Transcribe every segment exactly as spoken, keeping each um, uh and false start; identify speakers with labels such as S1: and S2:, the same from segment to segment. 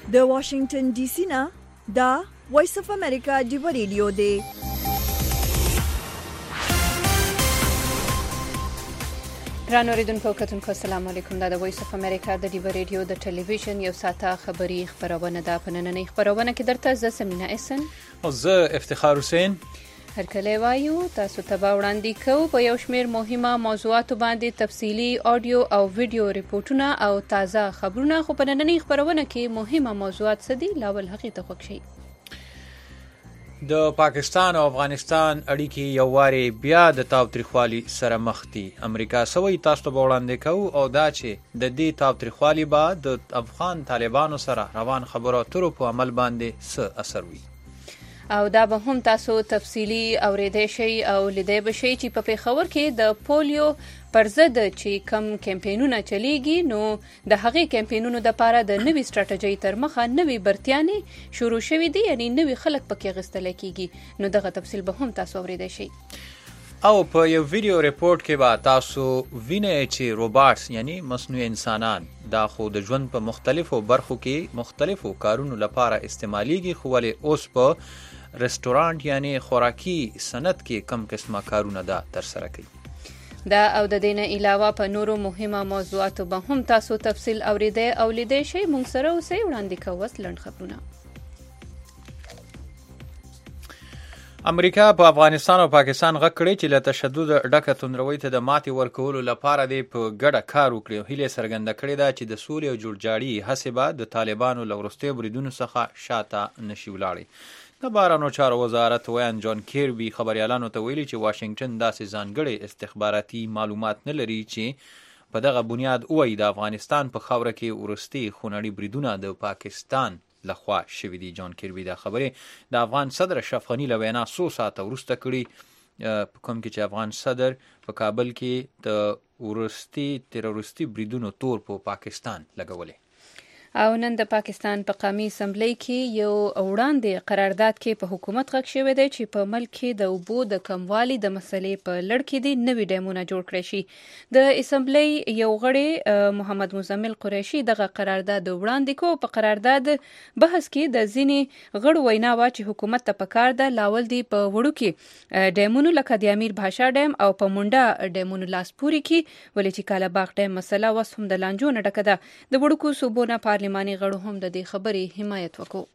S1: د واشنگټن ډي سي نه دا وایس اف امریکا ډیو ریډیو دی.
S2: رانو ریدونکو کتونکو السلام علیکم. دا د وایس اف امریکا د ډیو ریډیو د ټلویزیون یو ساعته خبری خبرونه ده. په نننۍ خبرونه کې درته زه سمینا احسن
S3: او زه افتخار حسین
S2: هر کله وایو تاسو ته وړاندې کوو په یو شمېر مهمه موضوعاتو باندې تفصیلی آډیو او ویډیو ریپورتونه او تازه خبرونه. خو په نننۍ خبرونه کې مهمه موضوعات څه دي لاول هغې ته خوښ شئ.
S3: د پاکستان او افغانستان اړیکې یو واري بیا د تاوتریخوالي سره مخ دي. امریکا سوی تاسو ته وړاندې کوو او دا چې د دې تاوتریخوالي به د افغان طالبانو سره روان خبرو اترو په عمل باندې څه اثر وي
S2: او دا به هم تاسو تفصیلی اوریدای شئ او لیدای به شئ چې په پیښور کې د پولیو پر ضد چې کم کمپینونه چلیږي نو د هغې کمپینونو دپاره د نوي سټراټیجۍ تر مخه نوي برتیانې شروع شوي دي، یعنی نوي خلک پکې اخیستلی کیږي. نو دغه تفصیل به هم تاسو اوریدای شئ.
S3: او په یو ویډیو ریپورت کې به تاسو وینئ چې روباټس یعنی مصنوعي انسانان دا خو د ژوند په مختلفو برخو کې مختلفو کارونو لپاره استعمالیږي، خو ولې اوس په رستورانت یعنی خوراکي صنعت کې کم قسمه کارونه دا ترسره کوي.
S2: دا او د دې نه علاوه په نورو مهمه موضوعاتو به هم تاسو تفصیل اوریدئ او لیدئ شئ. موږ سره اوسئ. وړاندې کوو اوس لنډ خبرونه.
S3: امریکا په افغانستان او پاکستان غږ کړی چې له تشدد ډکه توندروي ته د ماتې ورکولو لپاره دی په ګډه کار وکړي او هیله څرګنده کړې ده چې د سولې او جوړجاړي هڅې به د طالبانو له وروستیو بریدونو څخه شاته نشي ولاړې. د بهرنیو چارو وزارت ویان جان کیربي خبریالانو ته ویلي چې واشنګټن داسې ځانګړي استخباراتي معلومات نه لري چې په دغه بنیاد ووایي د افغانستان په خاوره کې وروستي خونړي بریدونه د پاکستان لخوا شوي دي. جان کیربي دا خبرې د افغان صدر اشرف غني له وینا څو ساعته وروسته کړي، په کوم کې چې افغان صدر په کابل کې د وروستي تروریستي بریدونو تور په پاکستان لګولې.
S2: او نن د پاکستان په قومي اسمبلی کې یو وړاندې قرارداد کې په حکومت غږ شوی دی چې په ملک کې د اوبو د کموالي د مسلې په لړ کې دي نوي ډیمونه جوړ کړی شي. د اسمبلی یو غړی محمد مزمل قریشي دغه قرارداد وړاندې کو. په قرارداد بحث کې د ځینې غړو وینا وه چې حکومت ته پکار ده لاول دی په وړوکي ډیمونو لکه د امیر بهشا ډیم او په منډه ډیمونو لاس پورې کړي، ولې چې کاله باغ ډیم مسله اوس هم د لانجو نه ډکه ده. د وړوکو صوبو نه پارلماني غړو هم د دې خبرې حمایت وکړو.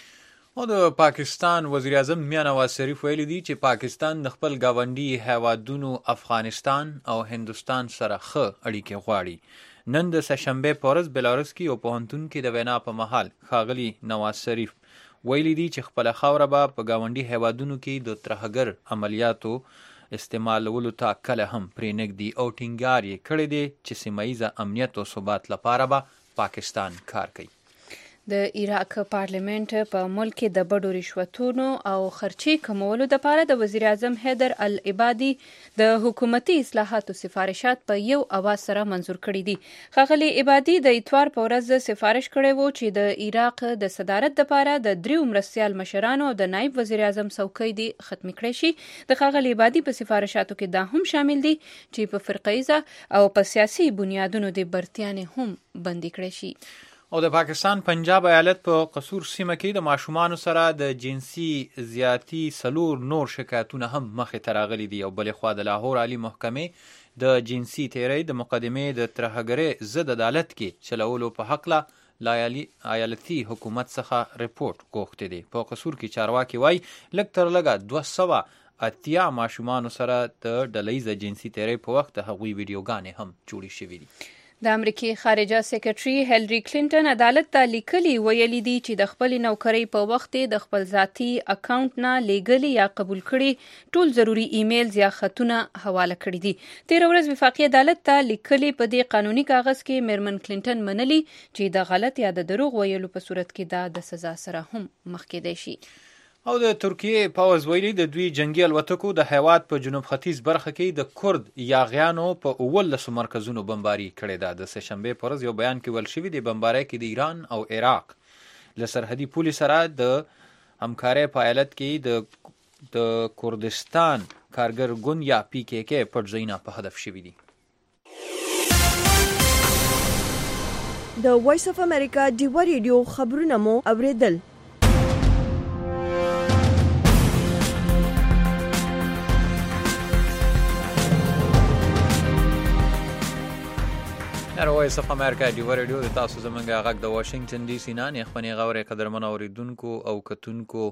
S3: او د پاکستان وزیر اعظم میا نواز شریف ویلي دي چې پاکستان د خپل ګاونډي هیوادونو افغانستان او هندوستان سره ښه اړیکې غواړي. نن د سهشنبې په ورځ بلاروس کې یو پوهنتون کې د وینا په مهال ښاغلي نواز شریف ویلي دي چې خپله خاوره به په ګاونډي هیوادونو کې د ترهګر عملیاتو استعمالولو ته کله هم پرې نږدي او ټینګار یې کړی دی چې سیمه ییزه امنیت او ثبات لپاره به پاکستان کار کوي.
S2: د عراق پارلیمنت په ملک کې د بډو رشوتونو او خرچې کمولو لپاره د وزیر اعظم حیدر العبادي د حکومتي اصلاحاتو سفارشات په یو اواز سره منظور کړي دي. ښاغلي عبادي د اتوار په ورځ سفارش کړی و چې د عراق د صدارت لپاره د دریو مرستیال مشرانو د نایب وزیر اعظم څوکۍ دي ختمې کړی شي. د ښاغلي عبادي په سفارشاتو کې دا هم شامل دي چې په فرقیزه او په سیاسي بنیادونو د برتیانې هم بندي کړی شي.
S3: او د پاکستان پنجاب ایالت په قصور سیمه کې د ماشومانو سره د جنسي زیاتی سلور نور شکایتونه هم مخې ته راغلي دي. او بلې خوا د لاهور عالي محکمې د جنسي تیرۍ د مقدمې د ترهګرۍ ضد عدالت کې چلولو په هکله له ایالتي حکومت څخه رپورټ غوښتی دی. په قصور کې چارواکي وایي لږ تر لږه دوه سوه اتیا ماشومانو سره د ډلهییزه جنسي تیرۍ په وخت د هغوی ویډیوګانې هم جوړې شوي دي.
S2: د امریکې خارجه سیکرټري هیلري کلینټن عدالت ته لیکلي ویلي دي چې د خپل نوکرۍ په وخت د خپل ذاتي اکاونټ نه لیږلي یا قبول کړي ټول ضروري ایمیلز یا خطونه حواله کړي دي. تېره ورځ وفاقي عدالت ته لیکلي په دې قانوني کاغذ کې میرمن کلینټن منلي چې د غلط یا د دروغ ویلو په صورت کې دا د سزا سره هم مخ کېدی شي.
S3: او د ترکیې پوځ ویلي د دوی جنگي الوتکو د هیواد په جنوب ختیځ برخه کې د کرد یاغیانو په اوولسو مرکزونو بمباري کړې ده. د سهشنبې په ورځ یو بیان کې ویل شوي د بمبارۍ کې د ایران او عراق له سرحدي پولې سره د همکارۍ په ایالت کې د د کردستان کارګر ګوند یا پی کې کې پټ ځایونه په هدف شوي دي.
S1: د وایس اف امریکا ډیوا ریډیو خبرونه مو اوریدل.
S3: وایس اف امریکا ډیوا ریډیو د تاسو زمونږه غږ د واشنگټن ډي سي نه نه خپنې غوړې قدرمن اوریدونکو او کتونکو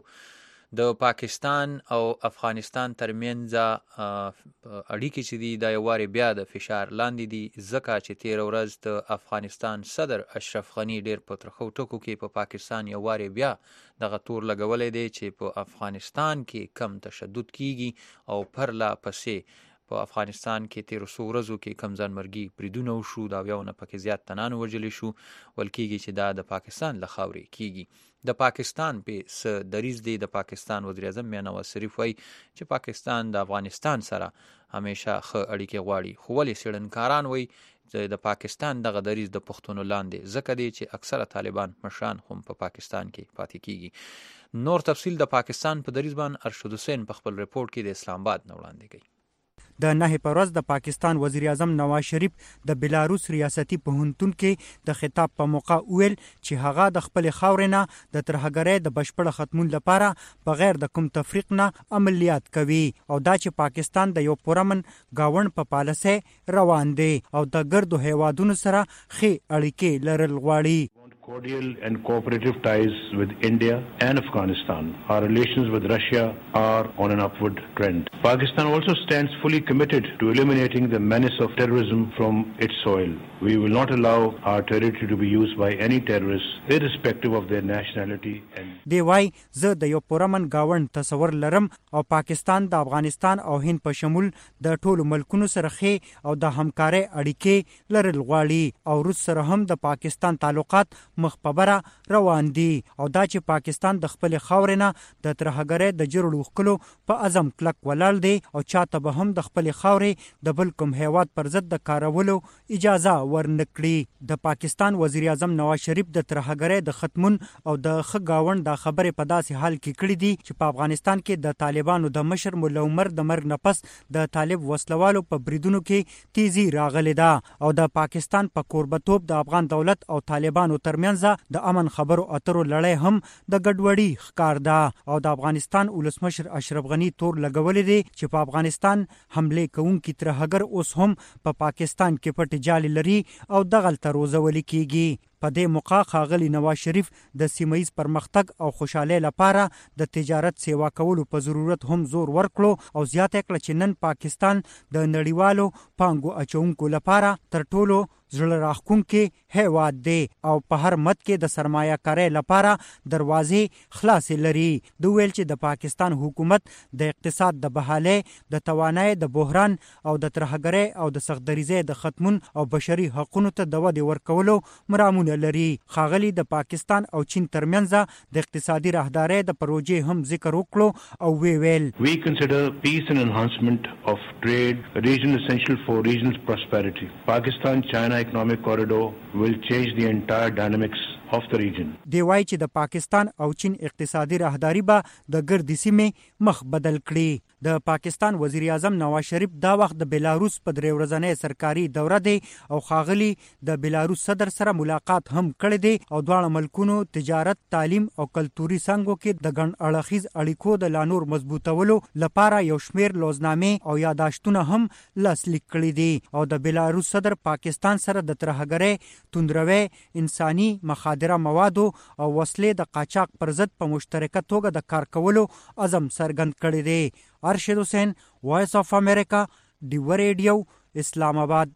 S3: د پاکستان او افغانستان ترمنځ اړیکې چې دي د یو واري بیا د فشار لاندې دي ځکه چې تیر ورځ د افغانستان صدر اشرف غنی ډیر په ترخو ټکو کې په پاکستان یو واري بیا دغه تور لګولې دی چې په افغانستان کې کم تشدد کیږي او پر لا پسې په افغانستان کې تیر څو ورځو کې کم ځانمرګي بریدونه وشو دا یو نه پکې زیات تنان وژل شو ول کېږي چې دا د پاکستان له خاورې کیږي. د پاکستان په س دریز دی د پاکستان وزیر اعظم میاں نواز شریف وایي چې پاکستان د افغانستان سره همیشه ښه اړیکې غواړي خو ولې څېړنکاران وایي چې د پاکستان دغه دریز د پښتنو لاندې ځکه دی چې اکثره طالبان مشران هم په پاکستان کې پاتې کیږي. نور تفصیل د پاکستان په دریز باندې ارشد حسین په خپل رپورت کې د اسلام آباد نه وړاندې کوي.
S4: د نهي په ورځ د پاکستان وزیر اعظم نواز شریف د بلاروس ریاستي پوهنتون کې د خطاب په موقع ویل چې هغه د خپل خاورې نه د ترهګرۍ د بشپړ ختمون لپاره بغیر د کوم تفریق نه عملیات کوي او دا چې پاکستان د یو پرامن گاوند په پالیسۍ روان دی او د ګردو هیوادونو سره ښې اړیکې لرل غواړي.
S5: Cordial and cooperative ties with India and Afghanistan. Our relations with Russia are on an upward trend. Pakistan also stands fully committed to eliminating the menace of terrorism from its soil. We will not allow our territory to be used by any terrorists, irrespective of their nationality. And
S4: دی وای زه د یو پرامن گاوند تصور لرم او پاکستان د افغانستان او هند په شمول د ټولو ملکونو سره ښې او د همکارۍ اړیکې لرل غواړي او روس سره هم د پاکستان تعلقات مخ په بره روان دي او دا چې پاکستان د خپل خاورې نه د ترهګرۍ د جرړو وښکلو په عزم کلک ولاړ دی او چاته به هم د خپل خاورې د بل کوم هیواد پر ضد د کارولو اجازه ورنکړي. د پاکستان وزیر اعظم نواز شریف د ترهګرۍ د ختمون او د ښه گاوند د خبرې په داسې حال کې کړي دي چې په افغانستان کې د طالبانو د مشر مولا عمر د مرګ نه پس د طالب وسلوالو په بریدونو کې تیزی راغلې ده او د پاکستان په کوربتوب د افغان دولت او طالبانو ترمنځ د امن خبرو اترو لړۍ هم د ګډوډۍ ښکار ده او د افغانستان ولسمشر اشرف غنی تور لګولې دی چې په افغانستان حمله کوونکي ترهګر اوس هم په پاکستان کې پټ جالي لري او دغلته روزول کیږي. په دې موقع ښاغلي نواز شریف د سیمه ییز پرمختګ او خوشحالۍ لپاره د تجارت سیوا کولو په ضرورت هم زور ورکړو او زیاته کړه چې نن پاکستان د نړیوالو پانګو اچونکو لپاره تر ټولو زړه راښکونکي هیواد دی او په هر مد کې د سرمایه کارۍ لپاره دروازې خلاصې لري. دوی ویل چې د پاکستان حکومت د اقتصاد د بحالۍ د توانایۍ د بحران او د ترهګرۍ او د سختدریزۍ د ختمون او بشري حقونو ته د ودې ورکولو مرامونه لري. ښاغلي د پاکستان او چین ترمنځ د اقتصادي راهدارۍ د پروژې هم ذکر وکړو او وی ویل
S5: We consider peace and enhancement of trade a region essential for regional prosperity. Pakistan-China economic corridor will change the entire dynamics of the region.
S4: دی وای چې د پاکستان او چین اقتصادي راهداري به د ګردې سیمې مخ بدل کړي. د پاکستان وزیر اعظم نواز شریف دا وخت د بلاروس په درې ورځنۍ سرکاري دوره دی او ښاغلي د بلاروس صدر سره ملاقات هم کړی دی او دواړه ملکونو تجارت، تعلیم او کلتوري څانګو کې د ګڼ اړخیز اړیکو د لا نور مضبوطولو لپاره یو شمیر لوزنامې او یاداشتونه هم لاسلیک کړي دي او د بلاروس صدر پاکستان سره د ترهګرۍ، توندروي، انساني مخادره موادو او وسلې د قاچاق پر ضد په مشترکه توګه د کار کولو عزم څرګند کړی دی. ارشد حسین، وایس آف امریکا، ډیوا ریډیو، اسلام آباد.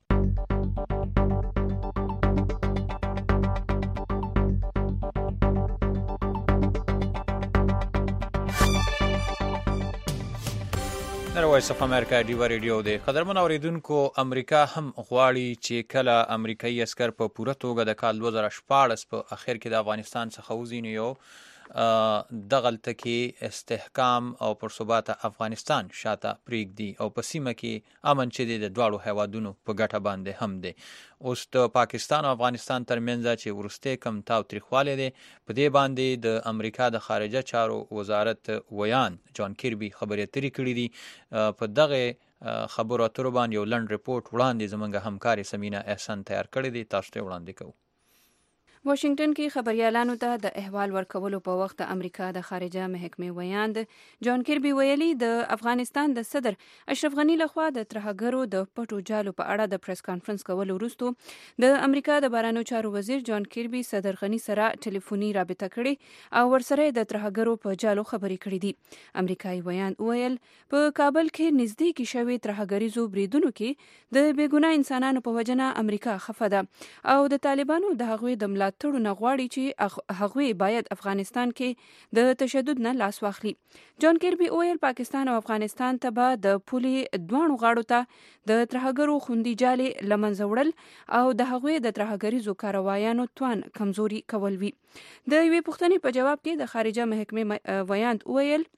S3: د وایس اف امریکا ډیوا ریډیو دی. قدرمن اوریدونکو، امریکا هم غواړي چې کله امریکایي عسکر په پوره توګه د کال دوه زره شپاړس په اخر کې د افغانستان څخه وځي نو یو دغلته کې استحکام او پرثباته افغانستان شاته پریږدي او په سیمه کې امن چې د دواړو هیوادونو په ګټه باندې هم دی. اوس د پاکستان او افغانستان ترمنځ چې وروستی کم تاو تریخوالی دی، په دې باندې د امریکا د خارجه چارو وزارت ویان جان کیربي خبرې اترې کړي دي. په دغه خبرو اترو باندې یو لنډ رپورټ وړاندې زموږ همکارې سمینا احسان تیار کړی دی، تاسو ته وړاندې کوو.
S2: واشنگټن کې خبريالانو ته د احوال ورکولو په وخت د امریکا د خارجه محکمې ویاند جان کیربي ویلي د افغانستان د صدر اشرف غنی لخوا د ترهګرو د پټو جالو په اړه د پریس کانفرنس کولو وروسته د امریکا د بهرنیو چارو وزیر جان کیربي صدر غنی سره ټلیفوني رابطه کړې او ورسره د ترهګرو په جالو خبرې کړې دي. امریکایي ویاند ویل په کابل کې نږدې کې شوی ترهګریزو بریدونو کې د بیګناه انسانانو په وجنه امریکا خفه ده او د طالبانو د هغوی د ملاتړ تړو نه غواړي چې هغوی باید افغانستان کې د تشدد نه لاس واخلي. جان کیربي ویل پاکستان او افغانستان ته به د پولې دوانو غاړو ته د ترهګرو خوندي جالې لمنځه وړل او د هغوی د ترهګریزو کاروایانو توان کمزوري کول وي. د یوې پوښتنې په جواب کې د خارجه محکمې ویاند ویل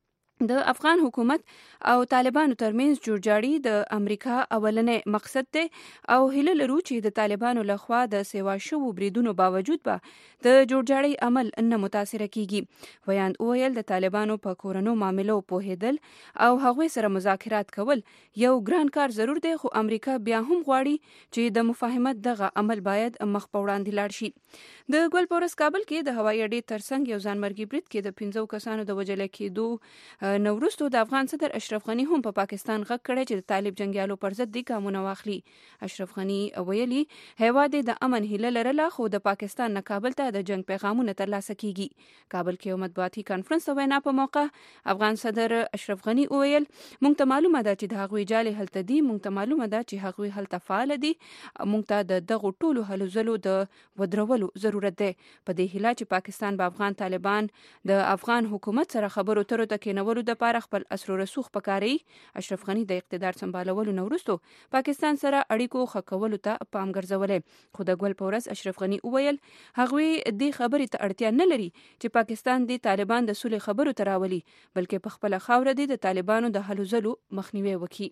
S2: د افغان حکومت او طالبانو ترمنځ جوړجاړي د امریکا اولنې مقصد دی او هیله لرو چې د طالبانو لخوا د سیوا شوو بریدونو باوجود به د جوړجاړي عمل نه متاثر کیږي. ویاند ویل د طالبانو په کورونو معاملو پوهیدل او هغوی سره مذاکرات کول یو ګران کار ضرور دی خو امریکا بیا هم غواړي چې د مفاهمت دغه عمل باید مخ په وړاندې لاړ شي. د ګل پورس کابل کې د هوایي اډې ترڅنګ یو ځانمرګي برید کې د پنځو کسانو د وژل کېدو نو وروسته د افغان صدر اشرف غنی هم په پاکستان غږ کړی چې د طالب جنگیالو پر ضد د ګامونه واخلي. اشرف غنی ویلي هیواد د امن هیله لرله خو د پاکستان نه کابل ته د جنگ پیغامونه ترلاسه کیږي. کابل کې یو مطبوعاتي کانفرنس وینا په موقع افغان صدر اشرف غنی ویل مونږ ته معلومه ده چې د هغوی جالې هلته دي، مونږ ته معلومه ده چې هغوی هلته فعال دي، مونږ ته د دغو ټولو هلو ځلو د ودرولو ضرورت دی. په دې هیله چې پاکستان به افغان طالبان د افغان حکومت سره خبرو اترو ته کېنولو د لپاره خپل اسر و رسوخ پکاري. اشرف غنی د اقتدار سمبالولو نه وروسته پاکستان سره اړیکو ښه کولو ته پام ګرځولې خو د ګل په ورځ اشرف غنی وویل هغوی دې خبرې ته اړتیا نه لري چې پاکستان د طالبان د سولې خبرو ته راولي بلکې په خپله خاوره دې د طالبانو د هلو ځلو مخنیوی وکړي.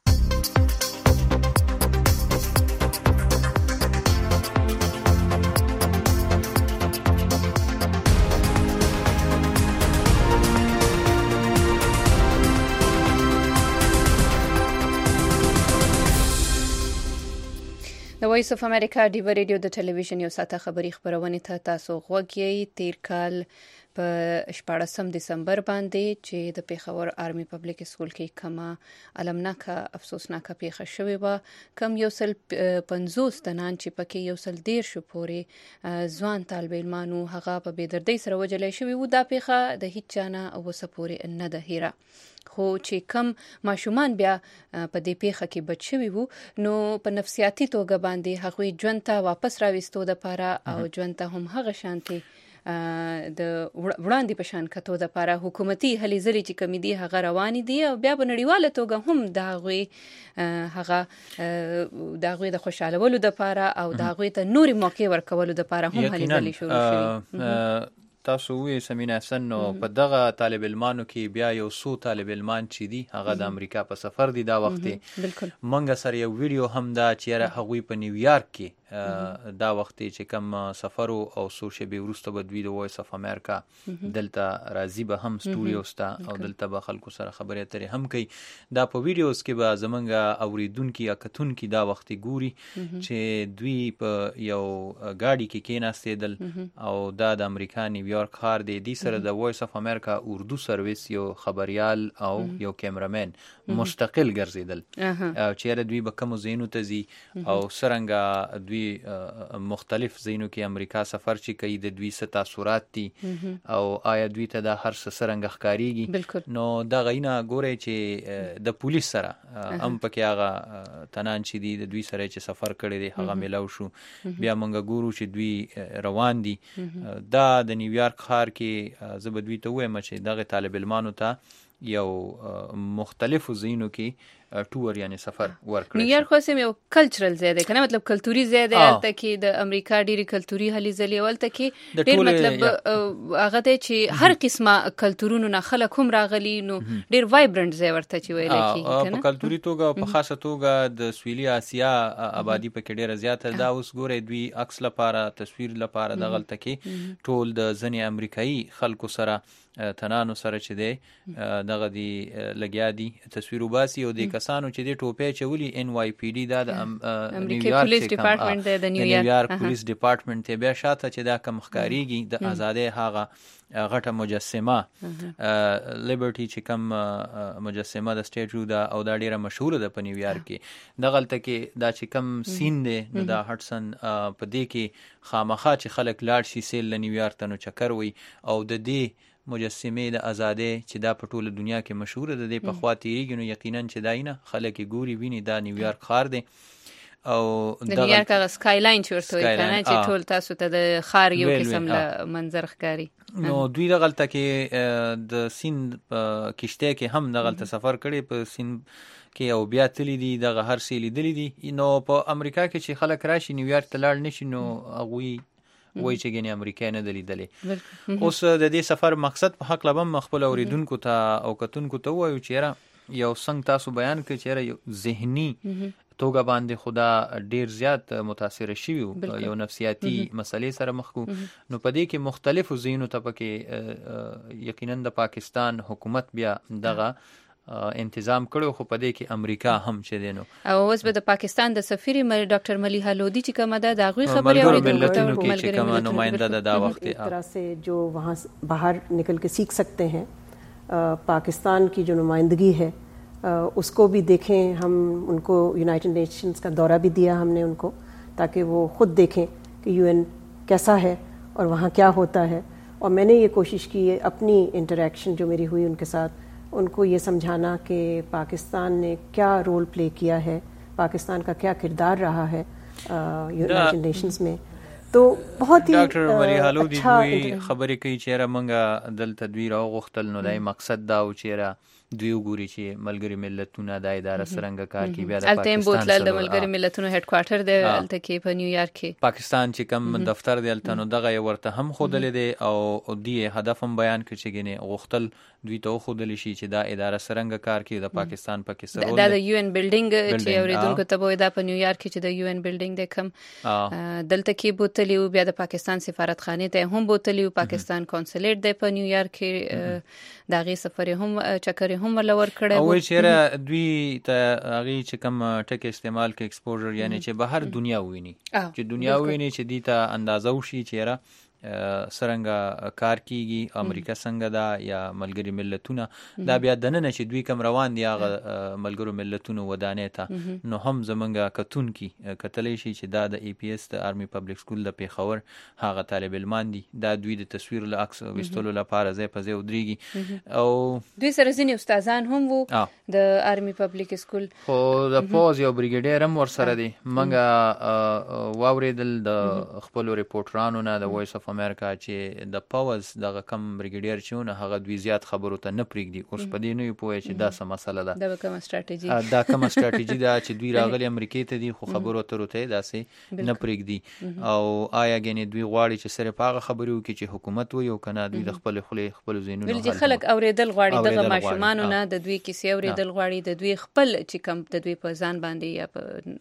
S2: د وایس اف امریکا ډیو ریډیو د ټلویزیون یو ساعته خبری خبرونه ته تاسو غوږی. تیر کال په شپاړسم دسمبر باندې چې د پیښور آرمي پبلک سکول کې کما علمناکه افسوسناکه پیښه شوې و کم یو سل پنځوس تنان چې پکې یو سل ډیر شو پورې ځوان طالب علمانو هغه په بېدردۍ سره وجلې شوې و. دا پیښه د هیڅ چانه اوسه پورې نه ده هیره خو چې کم ماشومان بیا په دې پیښه کې بچ شوي وو نو په نفسیاتي توګه باندې هغوی ژوند ته واپس راوستو دپاره او ژوند ته هم هغه شانتي د وړاندې په شان کتو دپاره حکومتي هلې ځلې چې کمې دي هغه روانې دي او بیا په نړیواله توګه هم د هغوی هغه د هغوی د خوشحالولو دپاره او د هغوی ته نورې موقع ورکولو دپاره هم هلې ځلې شروع شوي.
S3: تاسو وی سمینا حسن نو په دغه طالب علمانو کې بیا یو څو طالب علمان چې دي هغه د امریکا په سفر دي دا وخت منګه سره یو ویډیو هم دا چې هغوی په نیویارک کې دا وخت چې کم سفر او سو شبي ورسته به دوی د وایس اف امریکا دلته راځي به هم سټوډیوز ته او دلته به خلکو سره خبرې اترې هم کوي. دا په ویډیوز کې به زمونږ اوریدونکي یا کتونکي دا وخت ګوري چې دوی په یو ګاډي کې کېناستېدل او دا د امریکا نیویارک ښار دی. دې سره د وایس اف امریکا اردو سرویس یو خبریال او یو کیمرامین مستقل ګرځېدل چې دوی به کومو ځایونو ته ځي او څرنګه دوی مختلف ځایونو کې امریکا سفر چې کوي د دوی څه تاثرات دي او آیا دوی ته دا هر څه څرنګه ښکاریږي. نو دا غینه ګوري چې د پولیس سره هم پکې هغه تنان چې دي د دوی سره چې سفر کړی دی هغه ملاو شو. بیا موږ ګورو چې دوی روان دي. دا د نیویارک ښار کې زه به دوی ته وایم چې دغه طالب علمانو ته یو مختلفو ځایونو کې ټور یعنی سفر ورکړي.
S2: نیویارک خو سم یو کلچرل ځای دی کنه مطلب کلتوري ځای دی هلته کې د امریکا ډېری کلتوري هلې ځلې ولته کې ډېر مطلب هغه دی چې هر قسمه کلتورونو نه خلک هم راغلي نو ډېر وایبرنت ځای ورته چې ویل کېږي کنه. په کلتوري توګه په خاصه توګه د سویلي اسیا آبادی پکې ډېره زیاته دا اوس ګورئ دوی عکس لپاره تصویر لپاره دغلته کې ټول د ځینې امریکایي خلکو سره تنانو سره چې دی دغه دی لګیا دي تصویر وباسي او د
S3: کسانو چې د ټوپې چولی ان وای پی ډي دا د
S2: امریکا پولیس ډپارټمنټ د
S3: نیویارک پولیس ډپارټمنټ ته بیا شاته چې دا کم ښکاریږي د آزادۍ هغه غټه مجسمه لیبرټي چې کم مجسمه د سټیچو دا او دا ډیره مشهوره ده په نیویارک کې دغلته کې دا چې کم سین دی نو دا هټسن په دې کې خامخا چې خلک لاړ شي سیل له نیویارک ته نو چکر وي او د دې مجسمه د آزادۍ چې دا په ټوله دنیا کې مشهوره ده د په خوا تیریږي نو یقینا چې داینه خلک ګوري ویني دا نیویارک ښار دی او
S2: د نیویارک هغه سکای لاین چې ورته وایي کنه چې ټول تاسو ته د ښار یو قسم له منظر ښکاري
S3: نو دوی دغلته کې د سیند کشته کې هم دغلته سفر کړي په سیند کې او بیا تللی دي دغه هر څه لیدلی دي نو په امریکا کې چې خلک راشي نیویارک ته لاړ نشي نو هغوی وایي چې ګنې امریکا نه دی لیدلی اوس د دې سفر مقصد په حق لبم خپل اوریدونکو ته او کتونکو ته وایو چې یو څنګه تاسو بیان کړئ چې یو ذهني توګه باندې خدا ډیر زیات متاثر شوی یو نفسیاتی مسلې سره مخ کو نو په دې کې مختلفو ځایونو ته پکې یقینا د پاکستان حکومت بیا دغه انتظام کړو خو په دې کې امریکا هم چې دینو
S2: او اوس به د پاکستان د سفیر ډاکټر ملیحه لودی چې کومه ده د غوي خبرې
S3: اوریدونکو کې چې کومه نمائنده ده دا وخت
S6: ایک طرح سے جو وہاں باہر نکل کے سیکھ سکتے ہیں پاکستان کی جو نمائندگی ہے اس کو بھی دیکھیں ہم ان کو یونائٹڈ نیشنز کا دورہ بھی دیا ہم نے ان کو تاکہ وہ خود دیکھیں کہ یو این کیسا ہے اور وہاں کیا ہوتا ہے اور میں نے یہ کوشش کی ہے اپنی انٹریکشن جو میری ہوئی ان کے ساتھ ان کو یہ سمجھانا کہ پاکستان نے کیا رول پلے کیا ہے پاکستان کا کیا کردار رہا ہے یونائٹڈ نیشنز میں تو بہت ہی
S3: ډاکټر ملیحه لودی دوی خبرې کوي چې را منګه دل تدویر او غختل نو دای مقصد دا او چې را دوی وګوري چې ملګری ملتونه د اداره سرنګ کار کوي بیا د
S2: پاکستان بوتل د ملګری ملتونو هډ کوارټر دی الته کې په نیویارک کې
S3: پاکستان چې کم دفتر دی الته نو دغه ورته هم خودلې دی او دی هدف هم بیان کړي چې ګنې غختل دوی ته خودلې شي چې دا اداره سرنګ کار کوي د پاکستان پکې سره
S2: دا د یو ان بلډینګ چې اوریدونکو ته وایي دا په نیویارک کې چې د یو ان بلډینګ دی کم دلته کې بوتل بیا د پاکستان سفارتخانه ته هم بوتل پاکستان کونسلیټ دی په نیویارک کې دا غي سفر هم چکر هم ولور کړي
S3: او چې دوی ته هغه چې کوم ټک استعمال کې ایکسپوژر یعنی چې بهر دنیا ویني چې دنیا ویني چې دی ته اندازه وشي چې را سرنګ کار کیږي امریکا څنګه دا یا ملګری ملتونه دا بیا دننه چې دوی کوم روان دي هغه ملګرو ملتونو ودانې ته نو هم زمونږ کتون کی کتلې شي چې دا د ای پی ایس د آرمی پبلک سکول د پیښور هغه طالب علمان دي دا دوی د تصویر له عکس وستلو لپاره ځای په ځای ودرېږي او
S2: دوی سره ځینې استادان هم وو د آرمی پبلک سکول
S3: خو د پوز یو بریګیډیر هم ور سره دي منګه واوریدل د خپل ریپورټرانو نه د وایس اف امریکا چې د پاوز دغه کم بریګیډیر چونه هغه دوی زیات خبرو ته نه پریږدي اوس په دې نه پوهه چې دا څه مسله ده
S2: دا کومه ستراتیژي
S3: دا کومه ستراتیژي ده چې دوی راغلي امریکای ته دي خو خبرو ته ته داسې نه پریږدي او آیا ګنې دوی غواړي چې سره پاغه خبرو کې چې حکومت وي او کنه دوی د خپل خپل خپل زینونو
S2: ول چې خلک اوریدل غواړي دغه ماشومانو نه د دوی کیسې اوریدل غواړي د دوی خپل چې کم د دوی په ځان باندې یا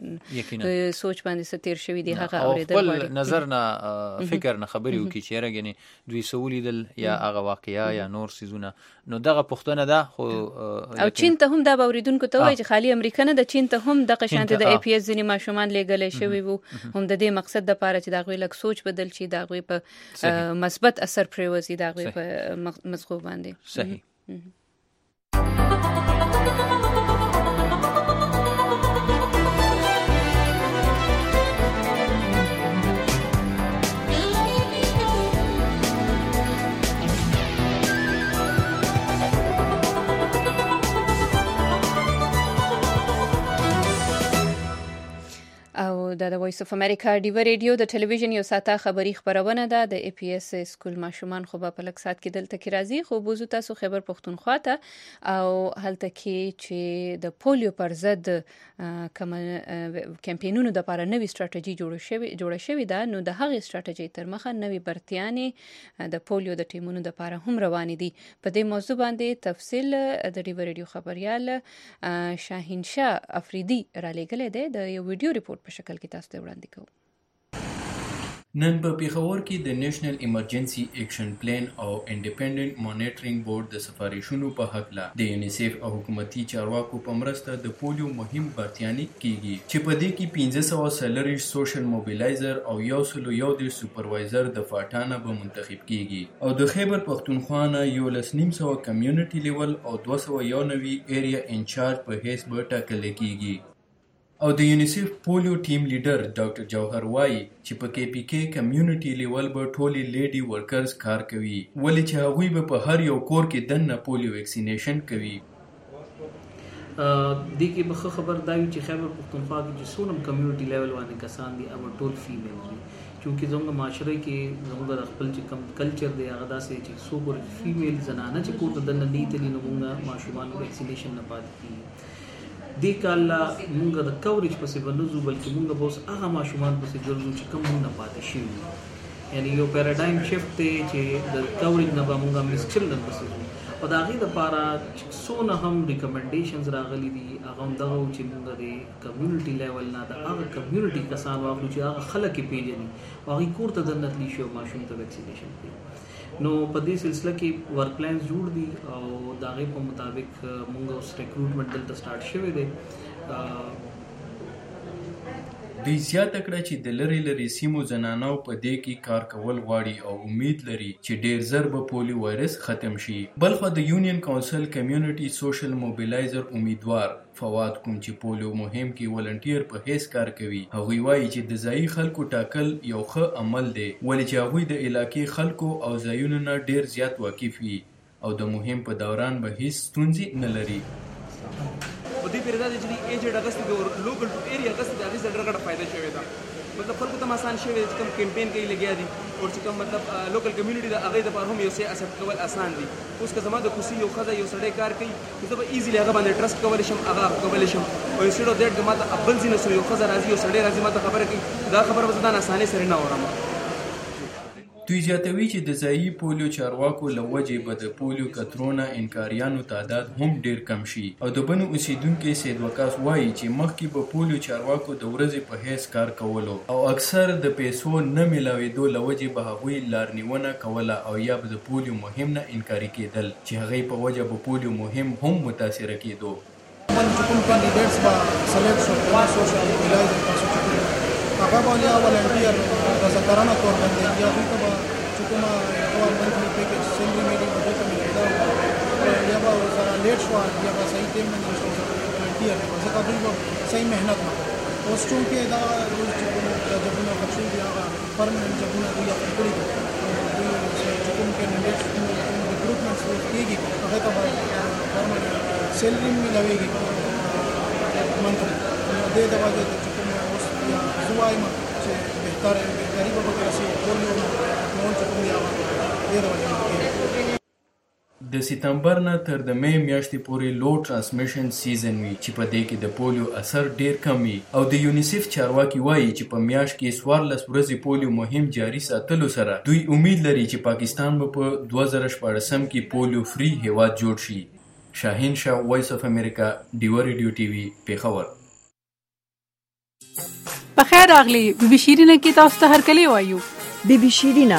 S2: په سوچ باندې ستیر شوی دی هغه اوریدل غواړي
S3: خپل نظر نه فکر نه خبري وکړي چې راګنې دوی سولیدل یا هغه واقعیا یا نور سيزونه نو دغه پښتنه ده خو
S2: او چین ته هم دا اوریدونکو ته وایي چې خالي امریکا نه د چین ته هم د قشانت د ای پی ایس ځینې ماشومان لګلې شوی وو هم د دې مقصد د پاره چې دا غوي لک سوچ بدل شي دا غوي په مثبت اثر پریوزي دا غوي په مزغو باندې
S3: صحیح
S2: او د وایس اف امریکا ډیو ریډیو د ټلویزیون یو ساته خبری خبرونه ده د ای پی ایس سکول ماشومان خو په لک سات کې دلته کې راځي خو بوزو تاسو خبر پښتونخوا ته او هلته کې چې د پولیو پر ضد کوم کمپاینونو د لپاره نوې ستراتیژي جوړه شوې جوړه شوې ده نو د هغې ستراتیژي تر مخه نوې برتیانې د پولیو د ټیمونو د لپاره هم روان دي په دې موضوع باندې تفصیل د ډیو ریډیو خبريال شاهین شاه افریدي را لګلې ده د یو ویډیو ریپورت په شکل کې تاسو ته وړاندې کوم
S7: نن په پیښور کې د نېشنل ایمرجنسي ایکشن پلان او انډیپندنت مانیټرینګ بورډ د سفارشونو په حقله د یونیسف او حکومتي چارواکو په مرسته د پولیو مهم برتیاني کیږي چې په دې کې پنځه سوه څلرویشت سوشل موبیلایزر او یو سل یو دېرش سوپروایزر د فاټانه به منتخب کیږي او د خیبر پښتونخوا نه یولس نیم سوه کمیونټي لیول او دوه سوه یو نوي ایریا انچارج په حیث به ټاکل کیږي. او د یونیسف پولیو ټیم لیډر ډاکټر جوهر وایي چې په کې پی کې کمیونټي لیول به ټولې لیډي ورکرز کار کوي ولې چې هغوی به په هر یو کور کې دننه پولیو ویکسینیشن کوي.
S8: دې کې به خبر دا وي چې خیبر پښتونخوا کې چې څومره کمیونټي لیول باندې کسان دي هغه ټول فیمیل دي چونکې زموږ معاشره کې زموږ د خپل چې کم کلچر دی هغه داسې چې څو ګورې فیمیل زنانه چې کور ته دننه نه تلي نو موږ ماشومان ویکسینیشن نه پاتې کېږي. دې کال مونږ د کوریج پسې به نه ځو بلکې مونږ به اوس هغه ماشومان پسې ګرځو چې کوم مونږ نه پاتې شوي یعنی یو پیراډایم شفت دی چې د کوریج نه به مونږ مس چلډرن پسې ځو او د هغې دپاره چې څونه هم ریکمنډیشنز راغلي دي هغه هم دغه و چې مونږ د کمیونټي لیول نه د هغه کمیونټي کسان واخلو چې هغه خلک یې پېژني او هغوی کور ته دننه تلي شي او ماشوم ته ویکسینیشن کوي. نو په دې سلسله کې ورک پلانز جوړ دي او د هغې په مطابق مونږ اوس ریکروټمنټ دلته سټارټ شوی دی.
S7: دوی زیاته کړه چې د لرې لرې سیمو زنانو په دې کې کار کول غواړي او امید لري چې ډیر زر به پولیو وایرس ختم شي. بلخو د یونین کونسل کمیونټي سوشل موبیلایزر امیدوار فواد کوم چې پولیو مهم کې ولنټیر په هیڅ کار کوي هغوی وایي چې د ځایي خلکو ټاکل یو ښه عمل دی ولې چې هغوی د علاقې خلکو او ځایونو نه ډیر زیات واقف وي او د مهم په دوران به هیڅ ستونزې نه لري.
S9: په دې پیره دا چې د ایجنټ اګست د لوکل ټو ایریا اګست د هغې سره ډېره فایده شوې ده مطلب خلکو ته آسان شوی دی چې کوم کیمپین کوي لګیا دي او چې کوم مطلب لوکل کمیونټي د هغې دپاره هم یو څه اکسپټ کول اسان دي. اوس که زما د کوڅې یو ښځه یو سړی کار کوي نو زه به ایزیلی هغه باندې ټرسټ کولی شم هغه کولی شم او انسټیډ اف دیټ که ما ته بل ځای نه سره یو ښځه راځي یو سړی راځي ما ته خبره کوي دا خبره به زه دا اسانۍ سره نه اورم.
S7: دوی زیاتوي چې د ځایي پولیو چارواکو له وجې به د پولیو کترونه انکاریانو تعداد هم ډیر کم شي او د بنو اوسیدونکي سید وقاص وایي چې مخکې به پولیو چارواکو د ورځې په حیث کار کولو او اکثر د پیسو نه میلاوېدو له وجې به هغوی لارنیونه کوله او یا به د پولیو مهم نه انکاري کېدل چې هغې په وجه به پولیو مهم هم متاثره کېدو.
S10: کوم کاندیډیټس به سلیکټ شو په سوشل موبیلایزر تاسو چې هغه به یا ولنټیر رضاکارانه طور باندې یا دوی ته به چې کومه یوه منتلي پیکج سیلري میلي به دوی ته ملېده یا به ورسره لیټ شوه یا به صحیح ټایم باندې شو ولنټیر ځکه دوی به صحیح محنت وکړي. اوس چونکې دا چې کوم جبونه ختم شوي دي هغه پرمننټ جبونه دوی اپلای کړي دي دوی چې کوم کینډیډیټس کوم ریکروټمنټس کېږي هغې ته به پرمننټ سیلري میلاویږي منتلي دې د وجې چې کوم اوس یا زه وایم چې بهتر بهتري به پکې راسي پولیو نو چې کوم یا دې د وجې
S7: د سپتمبر نه تر د می میاشتې پورې لو ټرانسمیشن سیزن وي چې په دې کې د پولیو اثر ډیر کم وي او د یونیسف چارواکي وایي چې په میاشت کې څوارلس ورځې پولیو مهم جاري ساتلو سره دوی امید لري چې پاکستان به په دوه زره شپاړسم کې پولیو فری هیواد جوړ شي. شاهین شاه، وایس اف امریکا، ډیوه ریډیو ټي وي، پیښور.
S11: بخیر راغلی بی بی شیرینه کې تاسو ته هرکلی وایو.
S1: بی بی شیرینه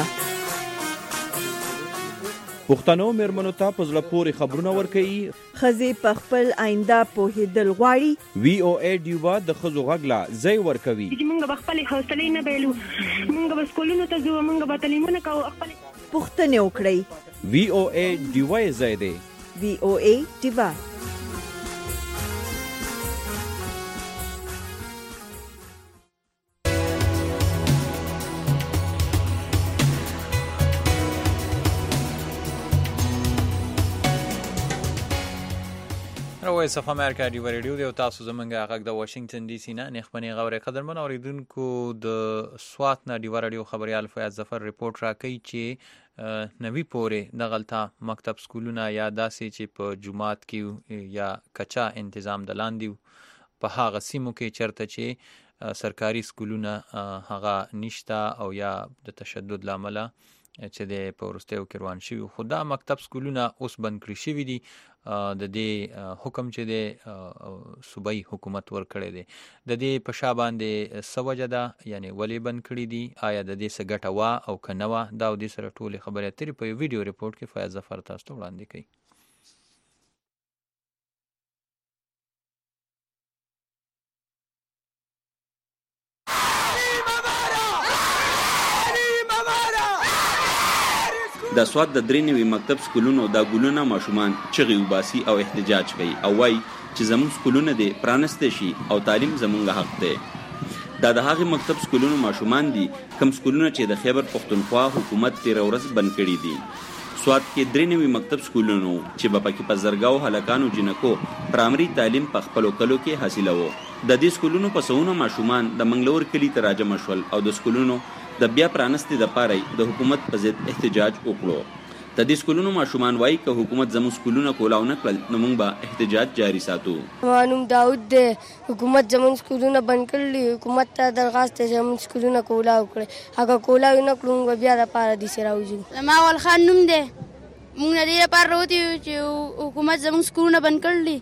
S12: پښتنو میرمنو ته په زړه پورې خبرونه ورکوي.
S1: ښځې په خپل آینده پوهېدل غواړي.
S12: وی او ای ډیوه د ښځو غږ لا ځای ورکوي.
S13: موږ به خپلې حوصلې نه بایلو، موږ به سکولونو ته ځو، موږ به تعلیمونه کوو، خپلې
S1: پوښتنې وکړئ.
S12: وی او ای ډیوه یې ځای دی.
S1: وی او ای ډیوه
S3: وایس اف امریکا ډیوه ریډیو دی او تاسو زمونږ غږ د واشنگټن ډي سي نه نخبني غوړې قدرمن اوریدونکو د سوات نه ډیوه ریډیو خبريال فیاض ظفر ریپورت راکړي چې نوی پورې د غلطه مکتب سکولونه یا داسې چې په جماعت کې یا کچا تنظیم د لاندې په هغه سیمو کې چرته چې سرکاري سکولونه هغه نشته او یا د تشدد لامل چې د په وروستیو کې روان شوي. خو دا مکتب سکولونه اوس بند کړي شوي دي. د دې حکم چې د صوبایي حکومت ورکړی دی د دې په شا باندې څه وجه ده، یعنې ولې بند کړي دي، آیا د دې څه ګټه وه او که نه وه، دا او دې سره ټولې خبرې اترې په یو ویډیو ریپورټ کې فیاض ظفر تاسو ته وړاندې کوي.
S14: د سوات د درې نوي مکتب سکولونو دا ګلونه ماشومان چغې وباسي او احتجاج کوي او وایي چې زموږ سکولونه دې پرانستی شي او تعلیم زموږ حق دی. دا د هغې مکتب سکولونو ماشومان دي کوم سکولونه چې د خیبر پښتونخوا حکومت تېره ورځ بند کړي دي. سوات کې درې نوي مکتب سکولونو چې به پکې په زرګاو هلکانو جنکو پرایمري تعلیم په خپلو کلو کې حاصلوه. د دې سکولونو په سوونه ماشومان د منګلور کلي ته راجمع شول او د سکولونو د بیا پرانستې دپاره د حکومت په ضد احتجاج وکړو. د دې سکولونو ماشومان وایي که حکومت زموږ سکولونه کولاو نه کړل نو موږ به احتجاج جاري ساتو.
S15: زما نوم داود دی. حکومت زموږ سکولونه بند کړي. حکومت ته درخواست دی چې زموږ سکولونه کولاو کړي. هغه کولاو نه کړو موږ بیا دپاره داسې راوځو.
S16: زما اول خان نوم دی. موږ د دې لپاره راوتي یو چې حکومت زموږ سکولونه بند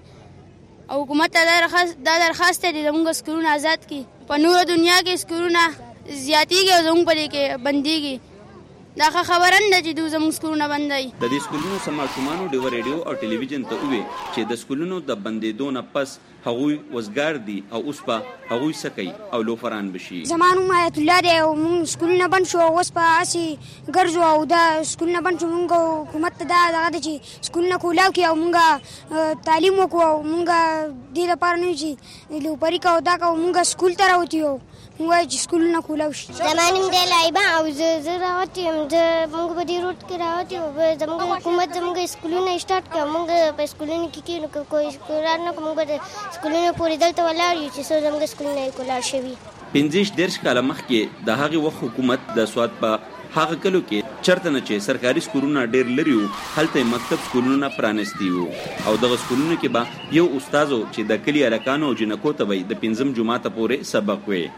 S16: کړي او حکومت ته دا درخواست دی زموږ سکولونه آزاد کړي. په نوره دنیا کې سکولونه زیاتیږي او زموږ په دې کې بندیږي. دا ښه خبره نه ده چې دوی زموږ سکولونه بندوي.
S14: د دې سکولونو څه ماشومانو ډیوه ریډیو او ټلویزیون ته وویل چې د سکولونو د بندېدو نه پس هغوی وزګار دي او اوس به هغوی څه کوي او لوفران به شي.
S17: زما نوم حیات الله دی او موږ سکولونه بند شو اوس په هسې ګرځو او دا سکولونه بند شو. موږ حکومت ته دا دغه ده چې سکولونه کولاو کړي او موږ تعلیم وکړو او موږ دې لپاره نه یو چې لوپري کوو دا کوو. موږ سکول ته راوتي یو موږ وایو چې سکولونه کولاو شي.
S18: زما نوم دی لایبه او زه زه راوتي یم. زه موږ په دې روډ کې راوتي یو. زموږ حکومت زموږ سکولونه سټارټ کړه. موږ په سکولونو کې کښېنو که کوی کولار نه کړو موږ به د سکولونو پورې دلته ولاړ یو چې څو زموږ سکولونه یې کولار شوي.
S14: پنځه دېرش کاله مخکې د هغې وخت حکومت د سوات په هغه کلو کې چرته نه چې سرکاري سکولونه ډېر لري وو هلته یې مکتب سکولونه پرانستي وو او دغه سکولونو کې به یو استاد چې د کلي هلکانو او جنکو ته به یې د پنځم جماعته پورې سبق وی.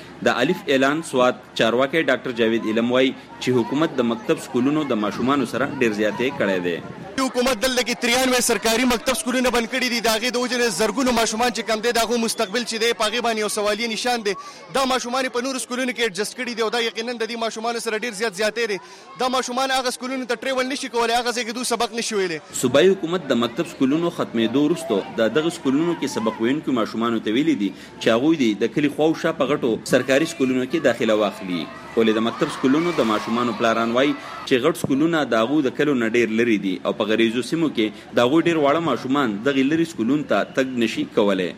S14: د الف اعلان سوات چارواکی ډاکټر جاوید علم وایي چې حکومت د مکتب سکولونو د ماشومانو سره ډېر زیاتې کړی دی.
S19: حکومت دلته کې تریانوي سرکاري مکتب سکولونه بند کړي دي. د هغې د وجې نه زرګونو ماشومان چې کم دی د هغو مستقبل چې دی په هغې باندې یو سوالیه نشان دی. دا ماشومان په نورو سکولونو کې ایډجسټ کړي دي او دا یقینا د دې ماشومانو سره ډېر زیات زیاتې دی. دا ماشومان هغه سکولونو ته ټریول نشي کولی، هغه ځای کې دوی سبق نشي ویلی.
S14: صوبایي حکومت د مکتب سکولونو ختمېدو وروسته د دغه سکولونو کې سبق ویونکو ماشومانو ته ویلي دي چې هغوی دې د کلي خواوشا په غټو سرکاري سکولونو کې داخله واخلي. ولې د مکتب سکولونو د ماشومانو پلاران وایي چې غټ سکولونه د هغو د کلو نه ډېر لرې دي او په غریزو سیمو کې د هغوی ډېر واړه ماشومان دغې لرې سکولونو ته تګ نشي کولی.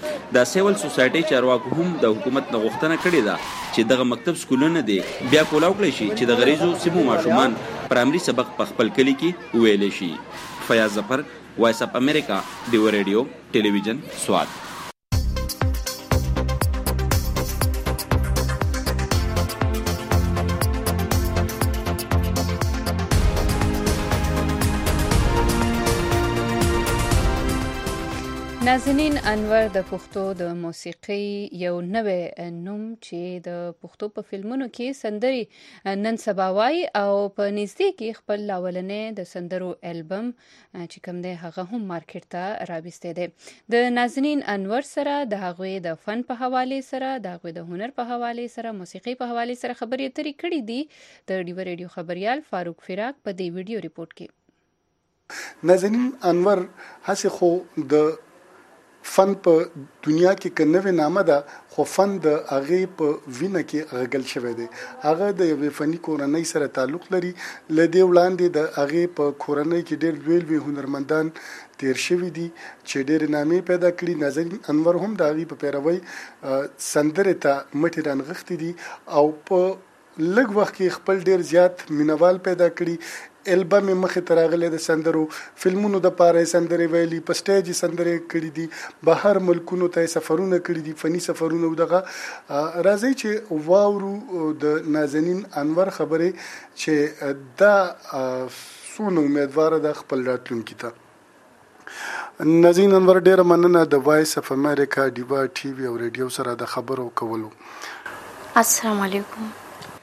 S14: د سیول سوسایټۍ چارواکو هم د حکومت نه غوښتنه کړې ده چې دغه مکتب سکولونه دې بیا کولاو کړی شي چې د غریزو سیمو ماشومان پرایمري سبق په خپل کلي کې وویلی شي. فیاض ظفر، وایس اف امریکا، ډیوه ریډیو ټلویزیون سوات.
S2: نازنین انور د پښتو د موسیقي یو نوی نوم چې د پښتو په فلمونو کې سندرې نن سبا وایي او په نږدې کې خپل لاولنې د سندرو البم چې کوم دی هغه هم مارکیټ ته راوستی دی. د نازنین انور سره د هغوی د فن په حوالې سره د هغوی د هنر په حوالې سره موسیقي په حوالې سره خبرې اترې کړي دي د ډیوه ریډیو خبریال فاروق فراق په دې ویډیو ریپورټ کې.
S20: نازنین انور هسې خو د فن په دنیا کې که نوې نامه ده خو فن د هغې په وینه کې غږل شوی دی. هغه د یوې فني کورنۍ سره تعلق لري. له دې وړاندې د هغې په کورنۍ کې ډېر لوی لوی هنرمندان تیر شوي دي چې ډېرې نامې پیدا کړي. نازنین انور هم د هغې په پیروۍ سندرې ته مټې رانغښتې دي او په لږ وخت کې خپل ډېر زیات مینوال پیدا کړي. البم یې مخې ته راغلی د سندرو، فلمونو دپاره یې سندرې ویلي، په سټیج یې سندرې کړي دي، بهر ملکونو ته یې سفرونه کړي دي، فني سفرونه. دغه راځئ چې واورو د نازنین انور خبرې چې دا څونه امیدواره ده خپل راتلونکي ته. نازنین انور ډېره مننه د وایس اف امریکا ډیوا ټي وي او ریډیو سره د خبرو کولو.
S21: السلام علیکم.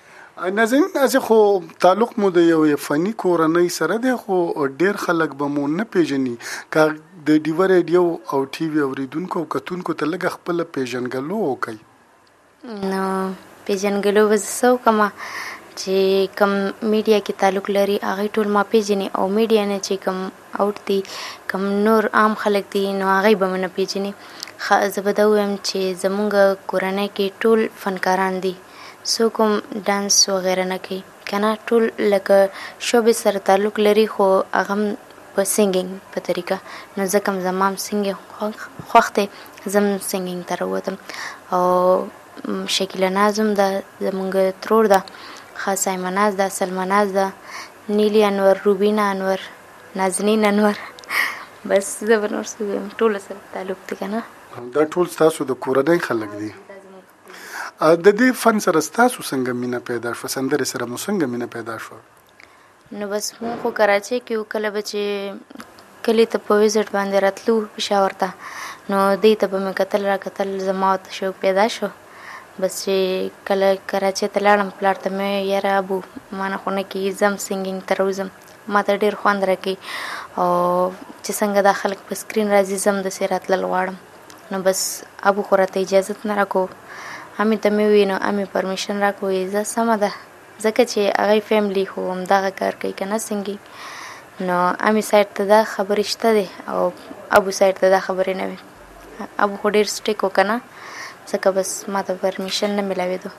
S20: نازنین از خو تعلق مو د یو فني کورنۍ سره دی خو ډیر خلک به مو نه پیژني کا د ډیو ریډیو او ټي وي اوریدونکو کتونکو ته لګ خپل پیژنګلو وکي
S21: نو پیژنګلو وسو کما چې کم میډیا کې تعلق لري هغه ټول ما پیژني او میډیا نه چې کم اوټ دي کم نور عام خلک دي نو هغه به نه پیژني زبده ويم چې زمونږ کورنۍ کې ټول فنکاران دي سو کوم ډانس وغیرہ نه کوي کنه ټول لکه شوبې سره تعلق لري خو هغه په سینګینګ په طریقه نو ځکه زمام سینګ خوخته زم سینګینګ تر وته او شکیله نازم دا زمونږ ترور دا خاصه مناز دا سلماناز دا نیلی انور روبینا انور نازنین انور بس زبر ورسوم ټول سره تعلق دي کنه
S20: دا ټول تاسو د کورنۍ خلک دي د دې فن سره تاسو څنګه مینه پیدا شو سندره سره مو څنګه مینه پیدا شو
S21: نو بس مو خو کراچي کې کله بچي کلی ته په وزټ باندې راتلو پېښور ته نو دې ته به مې قتل را قتل زما ته شو پیدا شو بس چې کله کراچي ته لاړم پلار ته مې یاره ابو مانه خو نه کې زم سینګینګ تر وزم ما ته ډېر خوند راکړي او چې څنګه دا خلک په سکرین راځي زم د سې راتلل غواړم نو بس ابو خو راته اجازت نه راکو همې ته مې وویل نو همې پرمیشن راکوي زه سمه ده ځکه چې هغې فیملی خو همدغه کار کوي که نه سنګي نو همې سایډ ته دا خبرې شته دی او ابو سایډ ته دا خبرې نه وي ابو خو ډېر سټیک و که نه ځکه بس ما ته پرمیشن نه میلاوېدو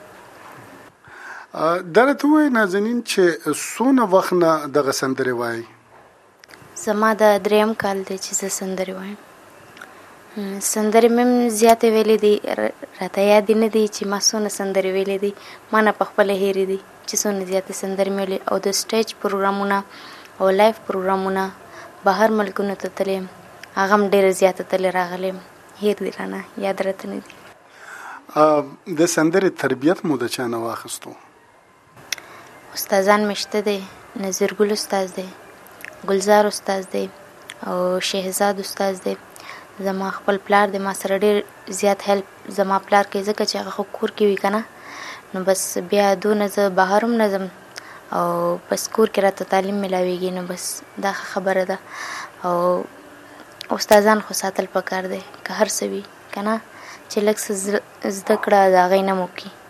S20: دا راته ووایي نازنین چې څونه وخت نه دغه سندرې وایي
S21: زما د دریم کال دی چې زه سندرې وایم سندرې مې زیاتې ویلې دي راته یاد نه دي چې ما څونه سندرې ویلې دي ما نه په خپله هېرې دي چې څونه زیاتې سندرې مې ویلې او د سټیج پروګرامونه او لایف پروګرامونه بهر ملکونو ته تللی یم هغه هم ډېره زیاته تللی راغلی یم هېر دي رانه یاد راته نه دي
S20: د سندرې تربیت مو د چا نه واخیستو
S21: استادان مې شته دی نظرګل استاد دی ګلزار استاد دی او شهزاد استاد دی زما خپل پلار د ما سره ډېر زیات هیلپ زما پلار کوي ځکه چې هغه خو کور کې وي که نه نو بس بیا دونه زه بهر هم نه ځم او بس کور کې راته تعلیم میلاویږي نو بس دا خبره ده او استادان خو ساتل پکار دی که هر څه وي که نه چې لږ څه زده کړه د هغې نه مو